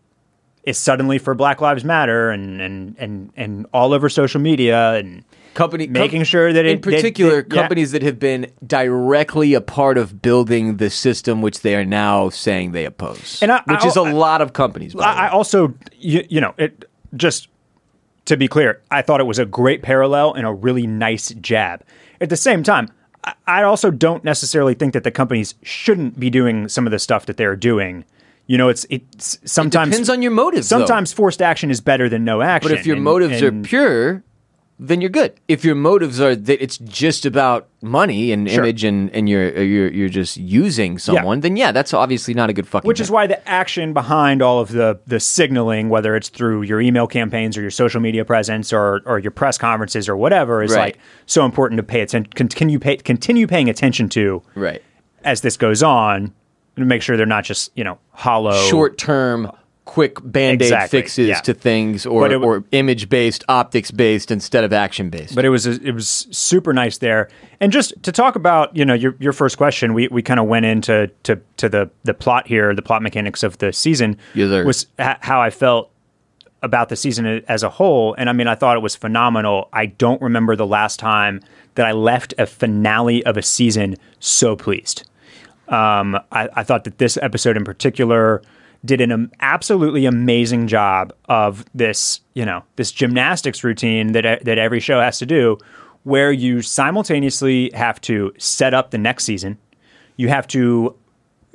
Speaker 2: is suddenly for Black Lives Matter and and and and all over social media and
Speaker 1: Company
Speaker 2: making sure that it
Speaker 1: in particular
Speaker 2: that- that- yeah.
Speaker 1: companies that have been directly a part of building the system which they are now saying they oppose,
Speaker 2: And I-
Speaker 1: which
Speaker 2: I-
Speaker 1: is a
Speaker 2: I-
Speaker 1: lot of companies. By the way.
Speaker 2: I, I also, you, you know, it just to be clear, I thought it was a great parallel and a really nice jab. At the same time, I, I also don't necessarily think that the companies shouldn't be doing some of the stuff that they're doing. You know, it's it's sometimes
Speaker 1: depends on your motives, though.
Speaker 2: Sometimes forced action is better than no action.
Speaker 1: But if your
Speaker 2: and-
Speaker 1: motives
Speaker 2: and-
Speaker 1: are pure, then you're good. If your motives are that it's just about money and
Speaker 2: Sure.
Speaker 1: image and, and you're, you're you're just using someone, then yeah, that's obviously not a good fucking
Speaker 2: Which
Speaker 1: thing.
Speaker 2: is why the action behind all of the the signaling, whether it's through your email campaigns or your social media presence or or your press conferences or whatever, is
Speaker 1: Right.
Speaker 2: like so important to pay attention. Continue pay, continue paying attention to
Speaker 1: Right.
Speaker 2: as this goes on, and make sure they're not just you know hollow
Speaker 1: Short term, quick band aid
Speaker 2: Exactly,
Speaker 1: fixes
Speaker 2: yeah.
Speaker 1: to things, or,
Speaker 2: But it w-
Speaker 1: or image based, optics based instead of action based.
Speaker 2: But it was it was super nice there. And just to talk about, you know, your your first question, we, we kind of went into to, to the the plot here, the plot mechanics of the season.
Speaker 1: Yes, sir.
Speaker 2: Was ha- how I felt about the season as a whole. And I mean, I thought it was phenomenal. I don't remember the last time that I left a finale of a season so pleased. Um, I, I thought that this episode in particular did an um, absolutely amazing job of this, you know, this gymnastics routine that that every show has to do, where you simultaneously have to set up the next season, you have to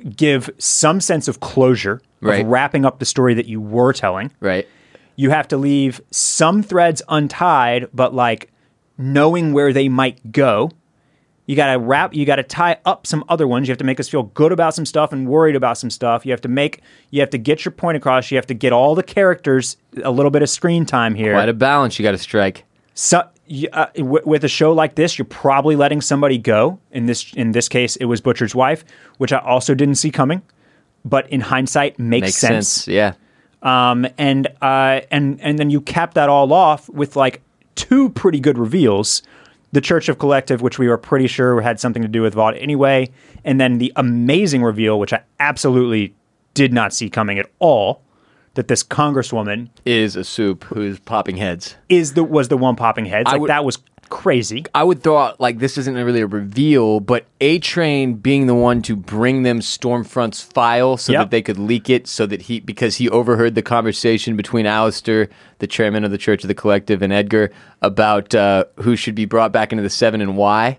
Speaker 2: give some sense of closure,
Speaker 1: Right.
Speaker 2: of wrapping up the story that you were telling.
Speaker 1: Right.
Speaker 2: You have to leave some threads untied, but like knowing where they might go. You got to wrap, you got to tie up some other ones. You have to make us feel good about some stuff and worried about some stuff. You have to make, you have to get your point across. You have to get all the characters a little bit of screen time here.
Speaker 1: Quite a balance you got to strike.
Speaker 2: So, uh, w- with a show like this, you're probably letting somebody go. In this, in this case, it was Butcher's wife, which I also didn't see coming. But in hindsight, makes,
Speaker 1: Makes
Speaker 2: sense.
Speaker 1: sense. Yeah.
Speaker 2: Um, and uh, and and then you cap that all off with like two pretty good reveals. The Church of Collective, which we were pretty sure had something to do with Vought anyway, and then the amazing reveal, which I absolutely did not see coming at all, that this congresswoman
Speaker 1: Is a soup who's popping heads.
Speaker 2: is the was the one popping heads.
Speaker 1: I
Speaker 2: Like
Speaker 1: would-
Speaker 2: that was crazy.
Speaker 1: I would thought like this isn't really a reveal, but A-Train being the one to bring them Stormfront's file so
Speaker 2: Yep.
Speaker 1: that they could leak it, so that he because he overheard the conversation between Alistair, the chairman of the Church of the Collective, and Edgar about uh, who should be brought back into the Seven and why.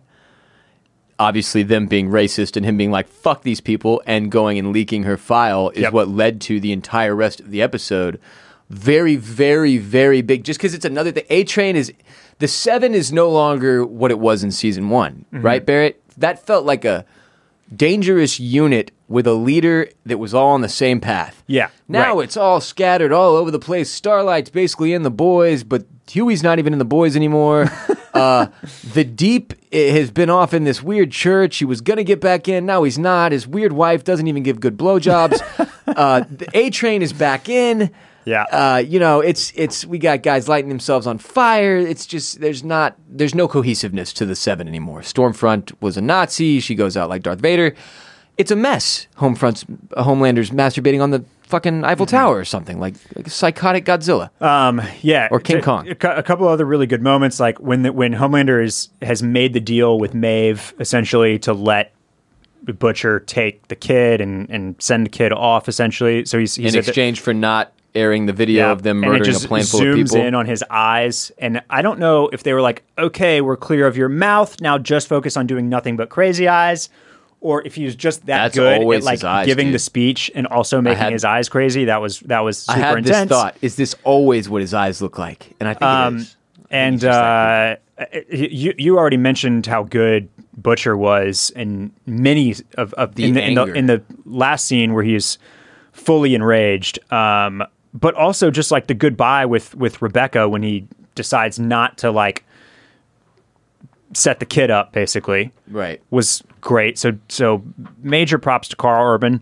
Speaker 1: Obviously, them being racist and him being like "fuck these people" and going and leaking her file is
Speaker 2: Yep.
Speaker 1: what led to the entire rest of the episode. Very, very, very big. Just because it's another. The A Train is the Seven is no longer what it was in season one,
Speaker 2: Mm-hmm.
Speaker 1: right, Barrett? That felt like a dangerous unit with a leader that was all on the same path.
Speaker 2: Yeah,
Speaker 1: Now
Speaker 2: right.
Speaker 1: it's all scattered all over the place. Starlight's basically in the boys, but Huey's not even in the boys anymore. uh, the Deep eh, has been off in this weird church. He was going to get back in. Now he's not. His weird wife doesn't even give good blowjobs. uh, the A Train is back in.
Speaker 2: Yeah.
Speaker 1: Uh, you know, it's it's we got guys lighting themselves on fire. It's just there's not there's no cohesiveness to the Seven anymore. Stormfront was a Nazi. She goes out like Darth Vader. It's a mess. Homefront's Homelander's masturbating on the fucking Eiffel Tower or something like, like a psychotic Godzilla.
Speaker 2: Um, yeah,
Speaker 1: Or King
Speaker 2: t-
Speaker 1: Kong.
Speaker 2: A, cou- a couple other really good moments, like when the, when Homelander is has made the deal with Maeve essentially to let Butcher take the kid and, and send the kid off essentially. So he's, he's
Speaker 1: in
Speaker 2: at the-
Speaker 1: exchange for not airing the video
Speaker 2: Yeah,
Speaker 1: of them
Speaker 2: and it
Speaker 1: murdering
Speaker 2: just
Speaker 1: a plane full
Speaker 2: zooms
Speaker 1: of people.
Speaker 2: in on his eyes, and I don't know if they were like, "Okay, we're clear of your mouth now. Just focus on doing nothing but crazy eyes," or if he was just that
Speaker 1: That's
Speaker 2: good
Speaker 1: always
Speaker 2: at like
Speaker 1: his eyes,
Speaker 2: giving
Speaker 1: dude.
Speaker 2: the speech and also making
Speaker 1: had-
Speaker 2: his eyes crazy. That was that was super
Speaker 1: I had
Speaker 2: intense.
Speaker 1: this thought: is this always what his eyes look like? And I think
Speaker 2: Um,
Speaker 1: it is.
Speaker 2: And
Speaker 1: just that
Speaker 2: uh, you you already mentioned how good Butcher was in many of, of
Speaker 1: The
Speaker 2: in, the, in the
Speaker 1: anger.
Speaker 2: in the last scene where he's fully enraged. Um, but also just like the goodbye with with Rebecca when he decides not to like set the kid up, basically
Speaker 1: Right.
Speaker 2: was great. So so major props to Carl Urban,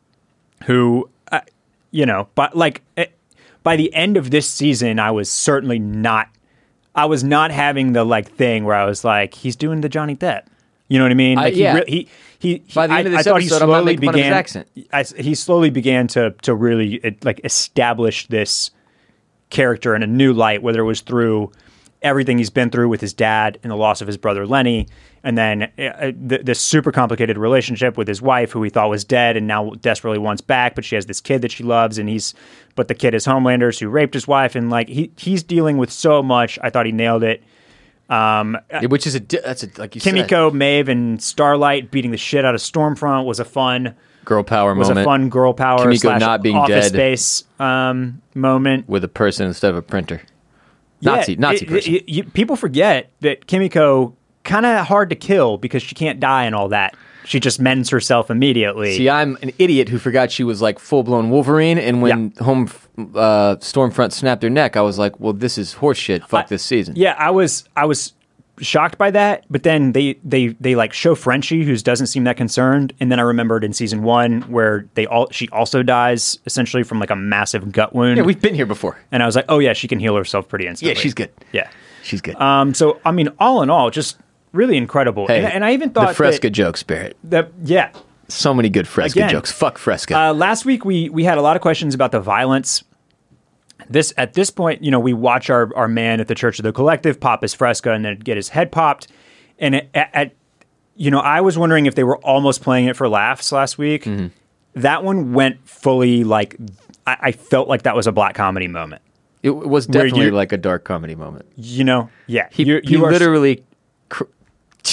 Speaker 2: who, uh, you know, but like eh, by the end of this season, I was certainly not. I was not having the like thing where I was like, he's doing the Johnny Depp. You know what I mean?
Speaker 1: Uh,
Speaker 2: Like
Speaker 1: yeah.
Speaker 2: he, re- he, he, he.
Speaker 1: By the end
Speaker 2: I,
Speaker 1: of this
Speaker 2: I thought he
Speaker 1: episode, I'm not
Speaker 2: slowly
Speaker 1: making fun of his
Speaker 2: began.
Speaker 1: accent.
Speaker 2: I, he slowly began to to really eh, like establish this character in a new light, whether it was through everything he's been through with his dad and the loss of his brother Lenny, and then uh, th- this super complicated relationship with his wife, who he thought was dead and now desperately wants back, but she has this kid that she loves, and he's but the kid is Homelander's who raped his wife, and like he he's dealing with so much. I thought he nailed it. Um,
Speaker 1: Yeah, which is a di- that's a like you said,
Speaker 2: Kimiko, Maeve, and Starlight beating the shit out of Stormfront was a fun
Speaker 1: girl power
Speaker 2: was
Speaker 1: moment
Speaker 2: a fun girl power
Speaker 1: Kimiko
Speaker 2: slash
Speaker 1: not being
Speaker 2: office
Speaker 1: dead.
Speaker 2: space um, moment.
Speaker 1: with a person instead of a printer. Nazi,
Speaker 2: Yeah,
Speaker 1: Nazi
Speaker 2: it-
Speaker 1: person.
Speaker 2: it- you- people forget that Kimiko kind of hard to kill because she can't die and all that. She just mends herself immediately.
Speaker 1: See, I'm an idiot who forgot she was like full blown Wolverine, and when Home uh, Stormfront snapped her neck, I was like, "Well, this is horseshit. Fuck
Speaker 2: I-
Speaker 1: this season."
Speaker 2: Yeah, I was I was shocked by that, but then they they they like show Frenchie, who doesn't seem that concerned, and then I remembered in season one where they all she also dies essentially from like a massive gut wound.
Speaker 1: Yeah, we've been here before.
Speaker 2: and I was like, oh yeah, she can heal herself pretty instantly.
Speaker 1: Yeah, she's good.
Speaker 2: Yeah.
Speaker 1: She's good.
Speaker 2: Um. So I mean, all in all, just really incredible.
Speaker 1: hey,
Speaker 2: and, and I even thought
Speaker 1: the Fresca
Speaker 2: that,
Speaker 1: jokes, Barrett.
Speaker 2: that yeah.
Speaker 1: So many good Fresca
Speaker 2: Again,
Speaker 1: jokes. Fuck Fresca.
Speaker 2: Uh, last week we we had a lot of questions about the violence. This at this point, you know, we watch our our man at the Church of the Collective pop his Fresca and then get his head popped. And at, at you know, I was wondering if they were almost playing it for laughs last week.
Speaker 1: Mm-hmm.
Speaker 2: That one went fully like I, I felt like that was a black comedy moment.
Speaker 1: it was
Speaker 2: where
Speaker 1: definitely
Speaker 2: you-
Speaker 1: like a dark comedy moment.
Speaker 2: You know, yeah,
Speaker 1: He,
Speaker 2: you,
Speaker 1: he
Speaker 2: you are
Speaker 1: literally cr-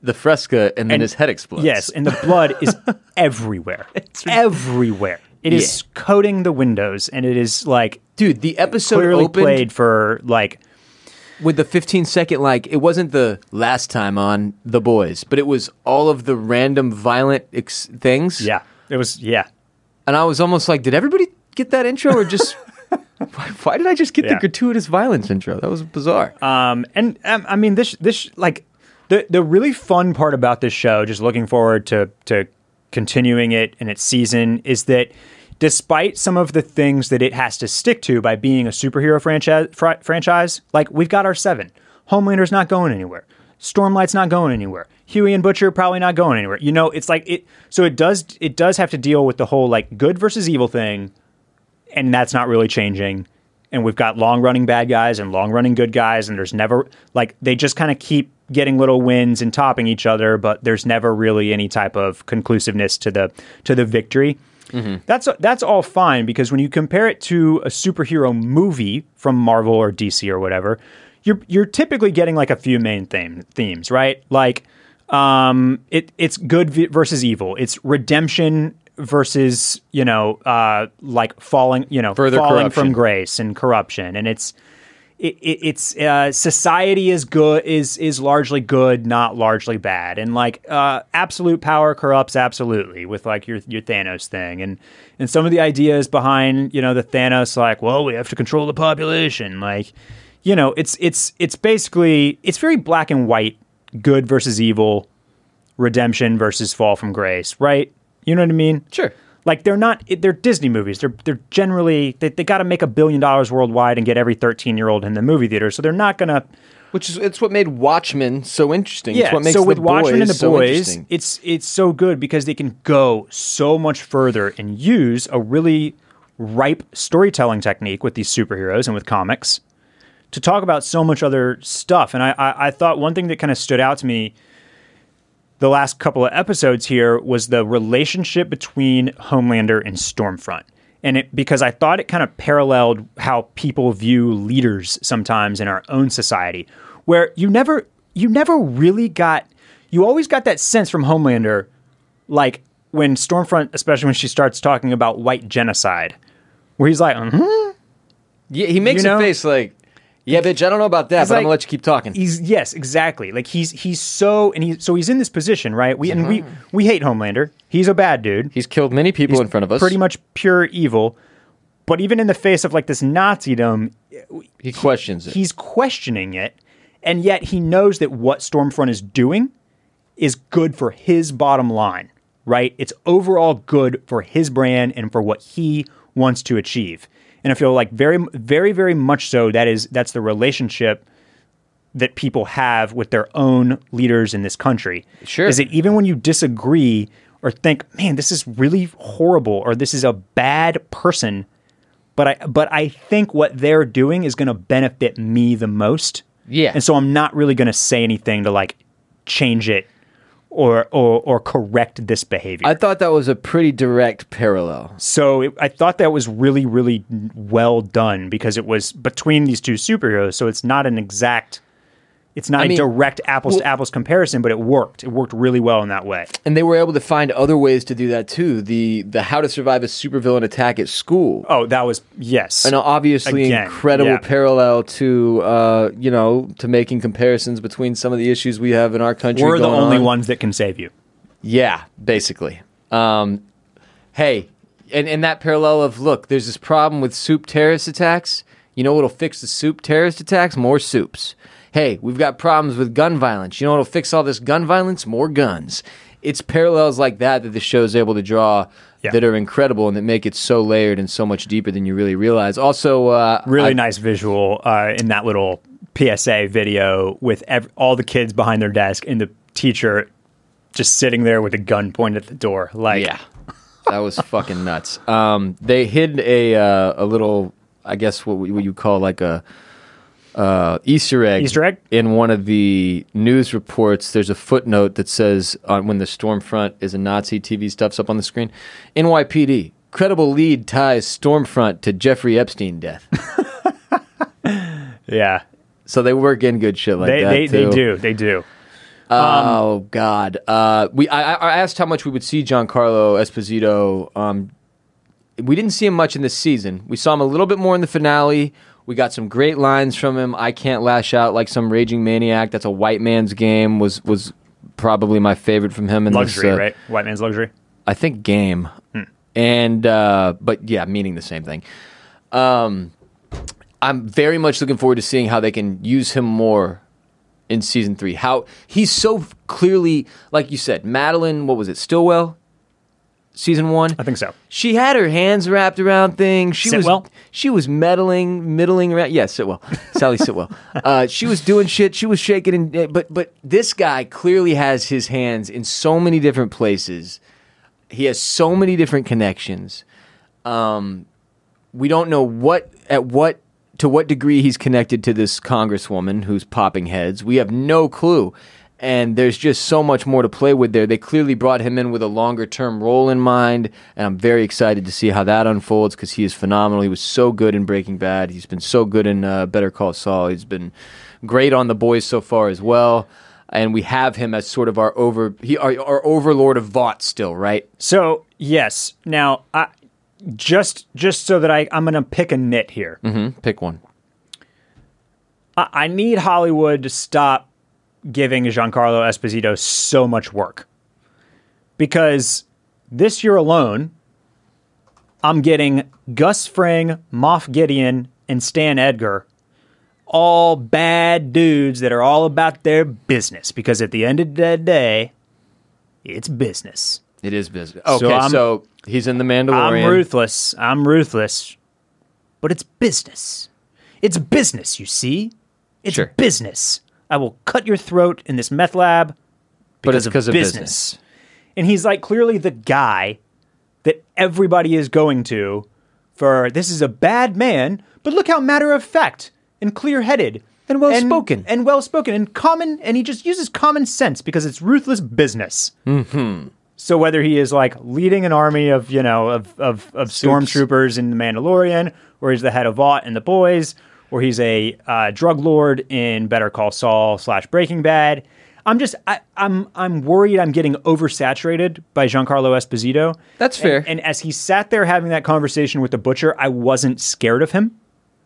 Speaker 1: the Fresca, and then
Speaker 2: And-
Speaker 1: his head explodes.
Speaker 2: Yes, and the blood is everywhere. It's everywhere. It is coating the windows, and it is like
Speaker 1: dude, the episode
Speaker 2: clearly
Speaker 1: opened
Speaker 2: played for like
Speaker 1: with the fifteen second, like, it wasn't the last time on The Boys, but it was all of the random violent ex- things.
Speaker 2: yeah. It was yeah.
Speaker 1: And I was almost like, did everybody get that intro, or just why, why did I just get
Speaker 2: Yeah.
Speaker 1: the gratuitous violence intro? That was bizarre.
Speaker 2: Um, and um, I mean, this this like the the really fun part about this show, just looking forward to to continuing it in its season, is that despite some of the things that it has to stick to by being a superhero franchise, fr- franchise, like we've got our seven. Homelander's not going anywhere. Stormlight's not going anywhere. Huey and Butcher probably not going anywhere. You know, it's like it. So it does it does have to deal with the whole like good versus evil thing, and that's not really changing. And we've got long running bad guys and long running good guys, and there's never like they just kind of keep getting little wins and topping each other, but there's never really any type of conclusiveness to the to the victory. Mm-hmm. That's that's all fine, because when you compare it to a superhero movie from Marvel or D C or whatever, you're you're typically getting like a few main theme, themes, right? Like um, it it's good v- versus evil. It's redemption versus, you know, uh, like falling, you know,
Speaker 1: Further
Speaker 2: falling
Speaker 1: corruption.
Speaker 2: from grace and corruption, and it's. It, it, it's uh, society is good is is largely good, not largely bad, and like uh, absolute power corrupts absolutely, with like your your Thanos thing, and and some of the ideas behind, you know, the Thanos, like, well, we have to control the population, like, you know, it's it's it's basically it's very black and white, good versus evil, redemption versus fall from grace, right? You know what I mean?
Speaker 1: Sure.
Speaker 2: Like they're not, they're Disney movies. They're they're generally they, they got to make a billion dollars worldwide and get every thirteen year old in the movie theater. So they're not gonna.
Speaker 1: Which is it's what made Watchmen so interesting.
Speaker 2: Yeah.
Speaker 1: It's what makes
Speaker 2: so with
Speaker 1: the
Speaker 2: Watchmen
Speaker 1: boys
Speaker 2: and the
Speaker 1: so
Speaker 2: Boys,
Speaker 1: interesting.
Speaker 2: it's it's so good because they can go so much further and use a really ripe storytelling technique with these superheroes and with comics to talk about so much other stuff. And I I, I thought one thing that kind of stood out to me the last couple of episodes here was the relationship between Homelander and Stormfront. And it, because I thought it kind of paralleled how people view leaders sometimes in our own society, where you never, you never really got, you always got that sense from Homelander, like when Stormfront, especially when she starts talking about white genocide, where he's like, mm-hmm.
Speaker 1: Yeah, he makes
Speaker 2: You know?
Speaker 1: a face like, yeah, bitch, I don't know about that,
Speaker 2: He's
Speaker 1: but I'm
Speaker 2: like-
Speaker 1: gonna let you keep talking.
Speaker 2: He's yes, exactly. Like he's he's so and he so he's in this position, right? We and we we hate Homelander. He's a bad dude.
Speaker 1: He's killed many people
Speaker 2: He's
Speaker 1: in front of us.
Speaker 2: Pretty much pure evil. But even in the face of like this Nazism,
Speaker 1: He questions it.
Speaker 2: he's questioning it, and yet he knows that what Stormfront is doing is good for his bottom line, right? It's overall good for his brand and for what he wants to achieve. And I feel like very, very, very much so that is that's the relationship that people have with their own leaders in this country.
Speaker 1: Sure.
Speaker 2: Is that even when you disagree or think, man, this is really horrible or this is a bad person, but I but I think what they're doing is going to benefit me the most.
Speaker 1: Yeah.
Speaker 2: And so I'm not really going to say anything to like change it or or or correct this behavior.
Speaker 1: I thought that was a pretty direct parallel.
Speaker 2: So it, I thought that was really, really well done because it was between these two superheroes. So it's not an exact, it's not
Speaker 1: I
Speaker 2: a
Speaker 1: mean,
Speaker 2: direct apples
Speaker 1: well-
Speaker 2: to apples comparison, but it worked. It worked really well in that way.
Speaker 1: And they were able to find other ways to do that too. The the how to survive a supervillain attack at school.
Speaker 2: Oh, that was, yes.
Speaker 1: And obviously
Speaker 2: Again,
Speaker 1: incredible
Speaker 2: yeah.
Speaker 1: parallel to uh, you know, to making comparisons between some of the issues we have in our country.
Speaker 2: We're the
Speaker 1: going
Speaker 2: only
Speaker 1: on.
Speaker 2: ones that can save you.
Speaker 1: Yeah, basically. Um, hey, and, and that parallel of, look, there's this problem with soup terrorist attacks. You know what'll fix the soup terrorist attacks? More soups. Hey, we've got problems with gun violence. You know what'll fix all this gun violence? More guns. It's parallels like that that the show's able to draw
Speaker 2: Yeah.
Speaker 1: that are incredible and that make it so layered and so much deeper than you really realize. Also, uh,
Speaker 2: Really
Speaker 1: I-
Speaker 2: nice visual uh, in that little P S A video with ev- all the kids behind their desk and the teacher just sitting there with a gun pointed at the door. Like,
Speaker 1: Yeah, that was fucking nuts. Um, they hid a uh, a little, I guess what, we- what you call like a uh, Easter egg.
Speaker 2: Easter egg?
Speaker 1: In one of the news reports. There's a footnote that says uh, when the Stormfront is a Nazi, T V stuff's up on the screen. N Y P D credible lead ties Stormfront to Jeffrey Epstein death.
Speaker 2: yeah.
Speaker 1: So they work in good shit like
Speaker 2: They,
Speaker 1: that
Speaker 2: they, they
Speaker 1: too.
Speaker 2: do. They do.
Speaker 1: Oh God! Uh, we I, I asked how much we would see Giancarlo Esposito. Um, we didn't see him much in this season. We saw him a little bit more in the finale. We got some great lines from him. I can't lash out like some raging maniac. That's a white man's game. Was was probably my favorite from him. In
Speaker 2: Luxury,
Speaker 1: this, uh,
Speaker 2: right? White man's luxury.
Speaker 1: I think game,
Speaker 2: Hmm.
Speaker 1: and uh, but yeah, meaning the same thing. Um, I'm very much looking forward to seeing how they can use him more in season three. How he's so clearly, like you said, Madeline. What was it? Stillwell. Season one,
Speaker 2: I think so.
Speaker 1: She had her hands wrapped around things. She
Speaker 2: Sitwell?
Speaker 1: was she was meddling, middling around. Yes, Sitwell, Sally Sitwell. Uh, she was doing shit. She was shaking, and but but this guy clearly has his hands in so many different places. He has so many different connections. Um, we don't know what at what to what degree he's connected to this congresswoman who's popping heads. We have no clue. And there's just so much more to play with there. They clearly brought him in with a longer-term role in mind, and I'm very excited to see how that unfolds because he is phenomenal. He was so good in Breaking Bad. He's been so good in uh, Better Call Saul. He's been great on The Boys so far as well. And we have him as sort of our over he our, our overlord of Vought still, right?
Speaker 2: So yes. Now, I, just just so that I I'm going to pick a nit here.
Speaker 1: Mm-hmm. Pick one.
Speaker 2: I, I need Hollywood to stop giving Giancarlo Esposito so much work, because this year alone, I'm getting Gus Fring, Moff Gideon, and Stan Edgar, all bad dudes that are all about their business, because at the end of the day, it's business.
Speaker 1: It is business. Okay,
Speaker 2: So
Speaker 1: so,
Speaker 2: I'm-
Speaker 1: he's in The Mandalorian.
Speaker 2: I'm ruthless. I'm ruthless. But it's business. It's business, you see? It's
Speaker 1: Sure.
Speaker 2: business. I will cut your throat in this meth lab
Speaker 1: But it's
Speaker 2: because
Speaker 1: because
Speaker 2: of
Speaker 1: of
Speaker 2: business.
Speaker 1: business.
Speaker 2: And he's like clearly the guy that everybody is going to for this is a bad man, but look how matter of fact and clear headed
Speaker 1: And well-spoken.
Speaker 2: and, and well spoken and common, and he just uses common sense because it's ruthless business. Mm-hmm. So whether he is like leading an army of you know of of, of stormtroopers in The Mandalorian, or he's the head of Vought and The Boys, or he's a uh, drug lord in Better Call Saul slash Breaking Bad. I'm just I, I'm I'm worried I'm getting oversaturated by Giancarlo Esposito.
Speaker 1: That's
Speaker 2: And-
Speaker 1: fair.
Speaker 2: And, as he sat there having that conversation with the butcher, I wasn't scared of him.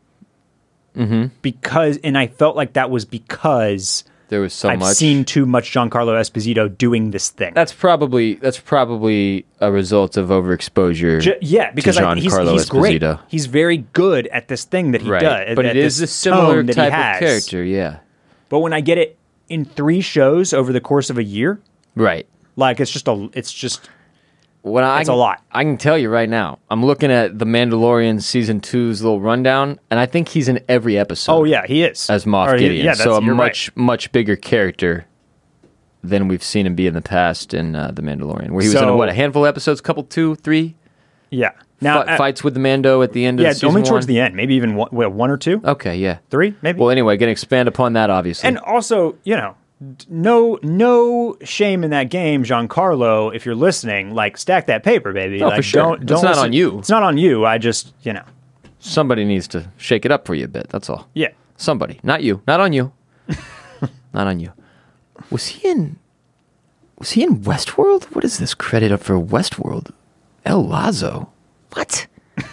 Speaker 2: Mm-hmm. Because and I felt like that was because
Speaker 1: There was so
Speaker 2: I've
Speaker 1: much.
Speaker 2: seen too much Giancarlo Esposito doing this thing.
Speaker 1: That's probably that's probably a result of overexposure.
Speaker 2: Ju- yeah, because
Speaker 1: to
Speaker 2: I, he's,
Speaker 1: Giancarlo
Speaker 2: he's great.
Speaker 1: Esposito.
Speaker 2: He's very good at this thing that he
Speaker 1: right,
Speaker 2: does.
Speaker 1: but
Speaker 2: at
Speaker 1: it is
Speaker 2: this
Speaker 1: a similar
Speaker 2: tone that he
Speaker 1: type
Speaker 2: has.
Speaker 1: of character. Yeah,
Speaker 2: But when I get it in three shows over the course of a year,
Speaker 1: right.
Speaker 2: like it's just a, it's just
Speaker 1: When I
Speaker 2: It's
Speaker 1: can,
Speaker 2: a lot.
Speaker 1: I can tell you right now. I'm looking at The Mandalorian season two's little rundown, and I think he's in every episode.
Speaker 2: oh yeah, he is
Speaker 1: as Moff
Speaker 2: Or he-
Speaker 1: Gideon.
Speaker 2: Yeah,
Speaker 1: so
Speaker 2: that's,
Speaker 1: a
Speaker 2: you're
Speaker 1: much
Speaker 2: right.
Speaker 1: much bigger character than we've seen him be in the past in uh, The Mandalorian, where he was in
Speaker 2: So-
Speaker 1: what a handful of episodes, couple two, three
Speaker 2: Yeah. Now
Speaker 1: fi-
Speaker 2: uh,
Speaker 1: fights with the Mando at the end
Speaker 2: yeah,
Speaker 1: of season
Speaker 2: only towards
Speaker 1: one.
Speaker 2: the end, maybe even one, wait, one or two,
Speaker 1: Okay, yeah.
Speaker 2: three, maybe.
Speaker 1: Well, anyway, going to expand upon that, obviously.
Speaker 2: And also, you know, d- no no shame in that game, Giancarlo. If you're listening, like stack that paper, baby.
Speaker 1: Oh,
Speaker 2: like,
Speaker 1: for sure.
Speaker 2: Don't,
Speaker 1: It's
Speaker 2: don't
Speaker 1: not
Speaker 2: listen-
Speaker 1: on you.
Speaker 2: It's not on you. I just, you know,
Speaker 1: Somebody needs to shake it up for you a bit. That's all.
Speaker 2: yeah.
Speaker 1: Somebody, not you, not on you, not on you. Was he in? Was he in Westworld? What is this credit up for Westworld? El Lazo. What?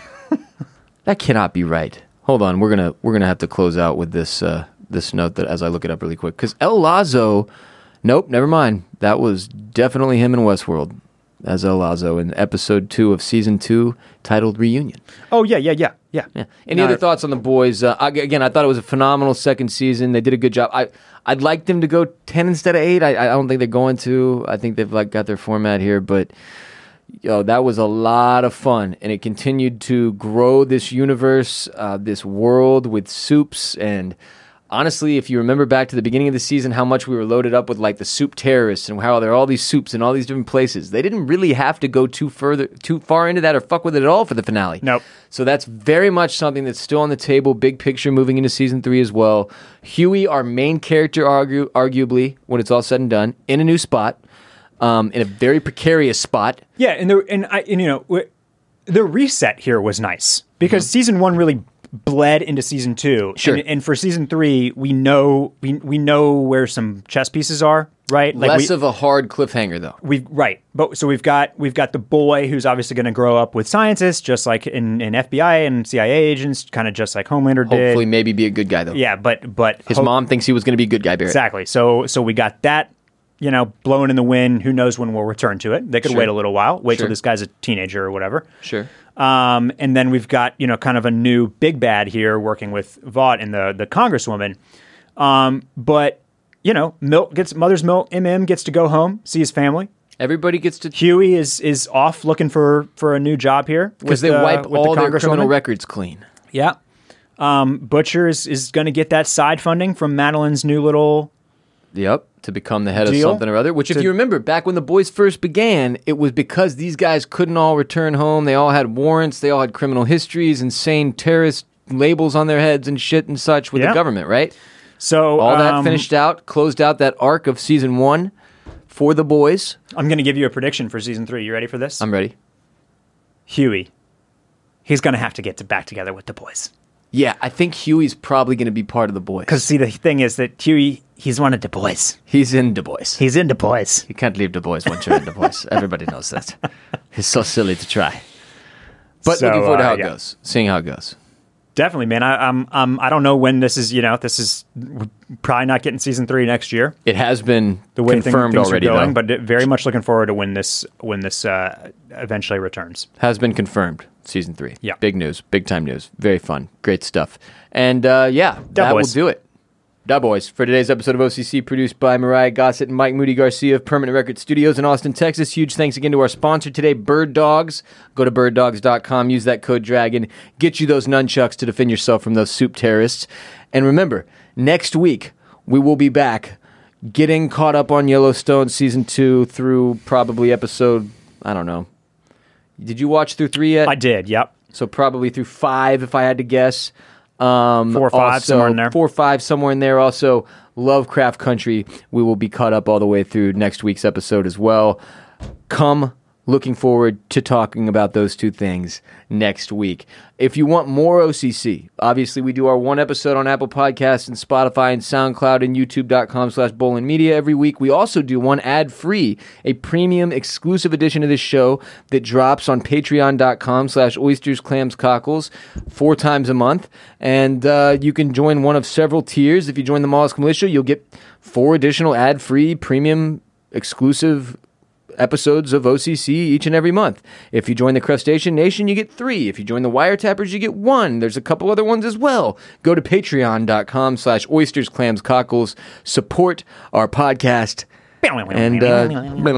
Speaker 1: That cannot be right. Hold on, we're gonna we're gonna have to close out with this uh, this note that as I look it up really quick because El Lazo. Nope, never mind. That was definitely him in Westworld as El Lazo in episode two of season two, titled "Reunion."
Speaker 2: Oh yeah, yeah, yeah, yeah.
Speaker 1: Yeah. Any
Speaker 2: No,
Speaker 1: other thoughts on the boys? Uh, I- again, I thought it was a phenomenal second season. They did a good job. I I'd like them to go ten instead of eight. I I don't think they're going to. I think they've like got their format here, but yo, that was a lot of fun, and it continued to grow this universe, uh, this world with soups. And honestly, if you remember back to the beginning of the season, how much we were loaded up with like the soup terrorists and how there are all these soups in all these different places. They didn't really have to go too further, too far into that or fuck with it at all for the finale.
Speaker 2: Nope.
Speaker 1: So that's very much something that's still on the table, big picture moving into season three as well. Huey, our main character, argue, arguably, when it's all said and done, in a new spot, um, in a very precarious spot.
Speaker 2: Yeah, and the and I and you know w- the reset here was nice because
Speaker 1: Mm-hmm.
Speaker 2: season one really bled into season two.
Speaker 1: Sure.
Speaker 2: And, and for season three, we know we we know where some chess pieces are, right? Like
Speaker 1: Less
Speaker 2: we,
Speaker 1: of a hard cliffhanger, though.
Speaker 2: We've right, but so we've got we've got the boy who's obviously going to grow up with scientists, just like in, in F B I and C I A agents, kind of just like Homelander did.
Speaker 1: Hopefully, maybe be a good guy, though.
Speaker 2: Yeah, but but
Speaker 1: His
Speaker 2: hope-
Speaker 1: mom thinks he was going to be a good guy, Barrett.
Speaker 2: exactly. So so we got that, you know, blowing in the wind. Who knows when we'll return to it? They could
Speaker 1: Sure.
Speaker 2: wait a little while, wait
Speaker 1: Sure.
Speaker 2: till this guy's a teenager or whatever.
Speaker 1: Sure.
Speaker 2: Um, and then we've got, you know, kind of a new big bad here working with Vought and the the Congresswoman. Um, but you know, Milk gets mother's milk. M M gets to go home, see his family.
Speaker 1: Everybody gets to...
Speaker 2: Huey is is off looking for for a new job here
Speaker 1: Because
Speaker 2: with
Speaker 1: they
Speaker 2: the-
Speaker 1: wipe
Speaker 2: with the
Speaker 1: all their criminal
Speaker 2: Congresswoman.
Speaker 1: records clean.
Speaker 2: Yeah. Um, Butcher is, is going to get that side funding from Madeline's new little.
Speaker 1: Yep, to become the head
Speaker 2: Deal?
Speaker 1: of something or other. Which, if
Speaker 2: To-
Speaker 1: you remember, back when the boys first began, it was because these guys couldn't all return home. They all had warrants. They all had criminal histories, insane terrorist labels on their heads and shit and such with
Speaker 2: Yeah.
Speaker 1: the government, right?
Speaker 2: So
Speaker 1: All that
Speaker 2: um,
Speaker 1: finished out, closed out that arc of season one for the boys.
Speaker 2: I'm going to give you a prediction for season three. You ready for this?
Speaker 1: I'm ready.
Speaker 2: Huey. He's going to have to get to back together with the boys.
Speaker 1: Yeah, I think Huey's probably going to be part of the boys.
Speaker 2: Because see, the thing is that Huey, he's one of the boys.
Speaker 1: He's in the boys.
Speaker 2: He's into boys.
Speaker 1: You can't leave the boys once you're in the boys. Everybody knows that. It's so silly to try. But
Speaker 2: So,
Speaker 1: looking forward to
Speaker 2: uh,
Speaker 1: how it
Speaker 2: yeah.
Speaker 1: goes. Seeing how it goes.
Speaker 2: Definitely, man. I, I'm, um, I don't know when this is. You know, this is we're probably not getting season three next year.
Speaker 1: It has been
Speaker 2: The way thing-
Speaker 1: confirmed
Speaker 2: things
Speaker 1: already,
Speaker 2: are going,
Speaker 1: though.
Speaker 2: but very much looking forward to when this when this uh, eventually returns.
Speaker 1: Has been confirmed. Season three.
Speaker 2: Yeah.
Speaker 1: Big news. Big time news. Very fun. Great stuff. And uh, yeah, that
Speaker 2: boys.
Speaker 1: will do it. Da Boys for today's episode of O C C, produced by Mariah Gossett and Mike Moody Garcia of Permanent Record Studios in Austin, Texas. Huge thanks again to our sponsor today, Bird Dogs. Go to bird dogs dot com, use that code DRAGON, get you those nunchucks to defend yourself from those soup terrorists. And remember, next week we will be back getting caught up on Yellowstone season two through probably episode, I don't know. Did you watch through three yet?
Speaker 2: I did. Yep.
Speaker 1: So probably through five, if I had to guess. Um,
Speaker 2: Four or five,
Speaker 1: also,
Speaker 2: somewhere in there.
Speaker 1: Four or five, somewhere in there. Also, Lovecraft Country. We will be caught up all the way through next week's episode as well. Come looking forward to talking about those two things next week. If you want more O C C, obviously we do our one episode on Apple Podcasts and Spotify and SoundCloud and YouTube.com slash Bolin Media every week. We also do one ad-free, a premium exclusive edition of this show that drops on Patreon.com slash Oysters, Clams, Cockles four times a month. And uh, you can join one of several tiers. If you join the Mollusk Militia, you'll get four additional ad-free, premium, exclusive episodes of O C C each and every month. If you join the Crustacean Nation, you get three. If you join the Wiretappers, you get one. There's a couple other ones as well. Go to patreon.com slash oysters, clams, cockles. Support our podcast. And uh,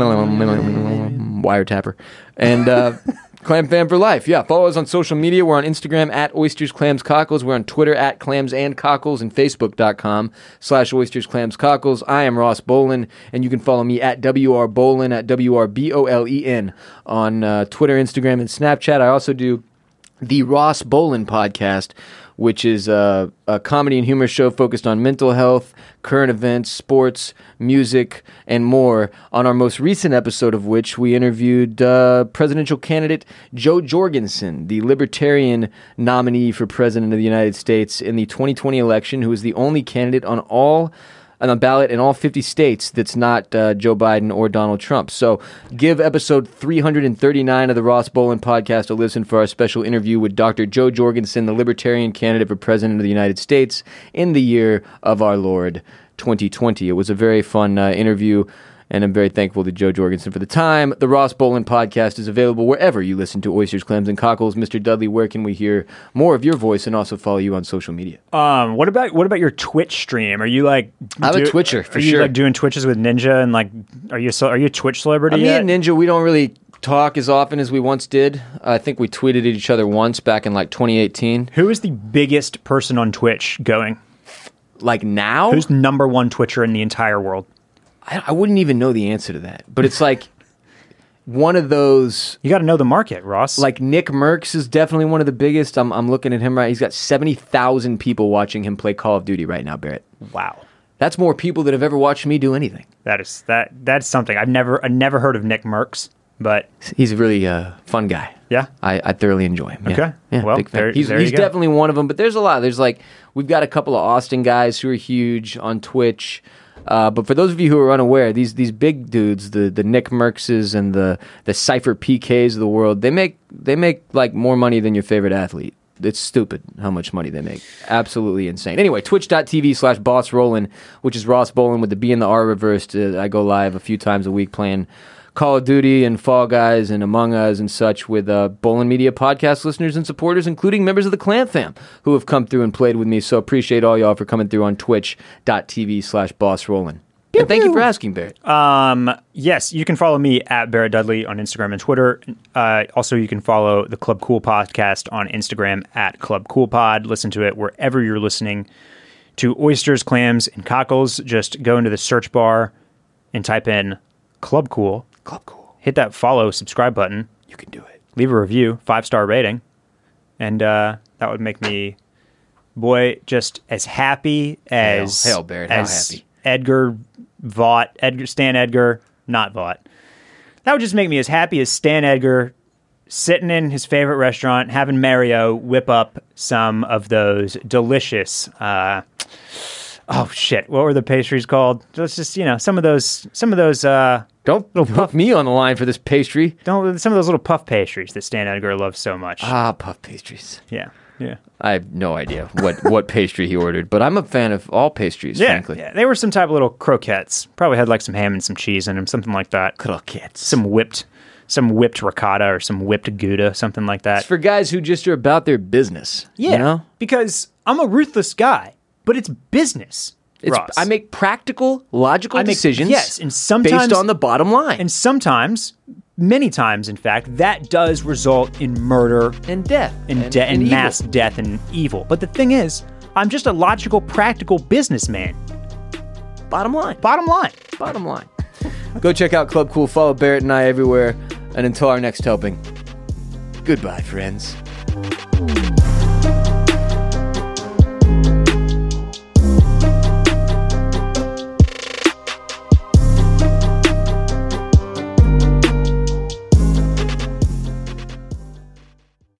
Speaker 1: Wiretapper. And uh, Clam Fam for life. Yeah, follow us on social media. We're on Instagram at Oysters, Clams, Cockles. We're on Twitter at Clams and Cockles and Facebook.com slash Oysters, Clams, Cockles. I am Ross Bolin, and you can follow me at W R Bolin, at W R B O L E N on uh, Twitter, Instagram, and Snapchat. I also do the Ross Bolin podcast, which is a, a comedy and humor show focused on mental health, current events, sports, music, and more. On our most recent episode of which we interviewed uh, presidential candidate Joe Jorgensen, the Libertarian nominee for President of the United States in the twenty twenty election, who is the only candidate on all on the ballot in all fifty states that's not uh, Joe Biden or Donald Trump. So give episode three hundred thirty-nine of the Ross Bolin podcast a listen for our special interview with Doctor Joe Jorgensen, the Libertarian candidate for President of the United States in the year of our Lord twenty twenty. It was a very fun uh, interview, and I'm very thankful to Joe Jorgensen for the time. The Ross Bolin podcast is available wherever you listen to Oysters, Clams, and Cockles. Mister Dudley, where can we hear more of your voice and also follow you on social media?
Speaker 2: Um, what about what about your Twitch stream? Are you like
Speaker 1: I'm a Twitcher, for
Speaker 2: are you
Speaker 1: sure.
Speaker 2: like doing Twitches with Ninja and like are you so, are you a Twitch celebrity
Speaker 1: Uh, me
Speaker 2: yet?
Speaker 1: and Ninja, we don't really talk as often as we once did. I think we tweeted at each other once back in like twenty eighteen.
Speaker 2: Who is the biggest person on Twitch going?
Speaker 1: Like now?
Speaker 2: Who's number one Twitcher in the entire world?
Speaker 1: I, I wouldn't even know the answer to that. But it's like one of those,
Speaker 2: You got to know the market, Ross.
Speaker 1: like Nick Merckx is definitely one of the biggest. I'm, I'm looking at him right. He's got seventy thousand people watching him play Call of Duty right now, Barrett.
Speaker 2: wow,
Speaker 1: That's more people that have ever watched me do anything.
Speaker 2: that is that that's something I've never I never heard of Nick Merckx. But
Speaker 1: He's a really uh, fun guy.
Speaker 2: yeah,
Speaker 1: I, I thoroughly enjoy him. Yeah.
Speaker 2: Okay.
Speaker 1: Yeah,
Speaker 2: Well,
Speaker 1: big fan.
Speaker 2: there-
Speaker 1: he's
Speaker 2: there you
Speaker 1: he's
Speaker 2: go.
Speaker 1: definitely one of them, but there's a lot. There's like, we've got a couple of Austin guys who are huge on Twitch. Uh, but for those of you who are unaware, these these big dudes, the, the Nick Merckses and the the Cypher P Ks of the world, they make they make like more money than your favorite athlete. It's stupid how much money they make. Absolutely insane. Anyway, twitch.tv slash boss Rollin, which is Ross Bolin with the B and the R reversed. Uh, I go live a few times a week playing Call of Duty and Fall Guys and Among Us and such with uh, Bolin Media podcast listeners and supporters, including members of the Clan Fam who have come through and played with me. So appreciate all y'all for coming through on twitch.tv slash boss Rollin. And thank you for asking, Barrett.
Speaker 2: Um, yes, you can follow me at Barrett Dudley on Instagram and Twitter. Uh, also, you can follow the Club Cool podcast on Instagram at Club Cool Pod. Listen to it wherever you're listening to oysters, clams, and cockles. Just go into the search bar and type in Club Cool.
Speaker 1: Club Cool.
Speaker 2: Hit that follow, subscribe button.
Speaker 1: You can do it.
Speaker 2: Leave a review, five-star rating. And uh, that would make me, boy, just as happy as...
Speaker 1: Hell, hell, Barrett, how
Speaker 2: as
Speaker 1: happy.
Speaker 2: Edgar Vaught, Edgar, Stan Edgar, not Vaught. That would just make me as happy as Stan Edgar sitting in his favorite restaurant, having Mario whip up some of those delicious, uh, oh shit, what were the pastries called? Let's just, you know, some of those, some of those, uh,
Speaker 1: Don't hook me on the line for this pastry.
Speaker 2: don't, some of those little puff pastries that Stan Edgar loves so much.
Speaker 1: Ah, puff pastries.
Speaker 2: Yeah, yeah.
Speaker 1: I have no idea what, what pastry he ordered, but I'm a fan of all pastries,
Speaker 2: Yeah,
Speaker 1: frankly.
Speaker 2: yeah, they were some type of little croquettes. Probably had like some ham and some cheese in them, something like that.
Speaker 1: Croquettes.
Speaker 2: Some whipped, some whipped ricotta or some whipped Gouda, something like that.
Speaker 1: It's for guys who just are about their business.
Speaker 2: Yeah,
Speaker 1: You know?
Speaker 2: because I'm a ruthless guy, but it's business.
Speaker 1: It's,
Speaker 2: Ross.
Speaker 1: I make practical, logical
Speaker 2: I make-
Speaker 1: decisions
Speaker 2: yes, and sometimes-
Speaker 1: based on the bottom line.
Speaker 2: and sometimes, many times, in fact, that does result in murder
Speaker 1: and death.
Speaker 2: and, de- and
Speaker 1: evil.
Speaker 2: mass death and evil. But the thing is, I'm just a logical, practical businessman.
Speaker 1: Bottom line.
Speaker 2: Bottom line.
Speaker 1: Bottom line. Go check out Club Cool. Follow Barrett and I everywhere. And until our next helping, goodbye, friends.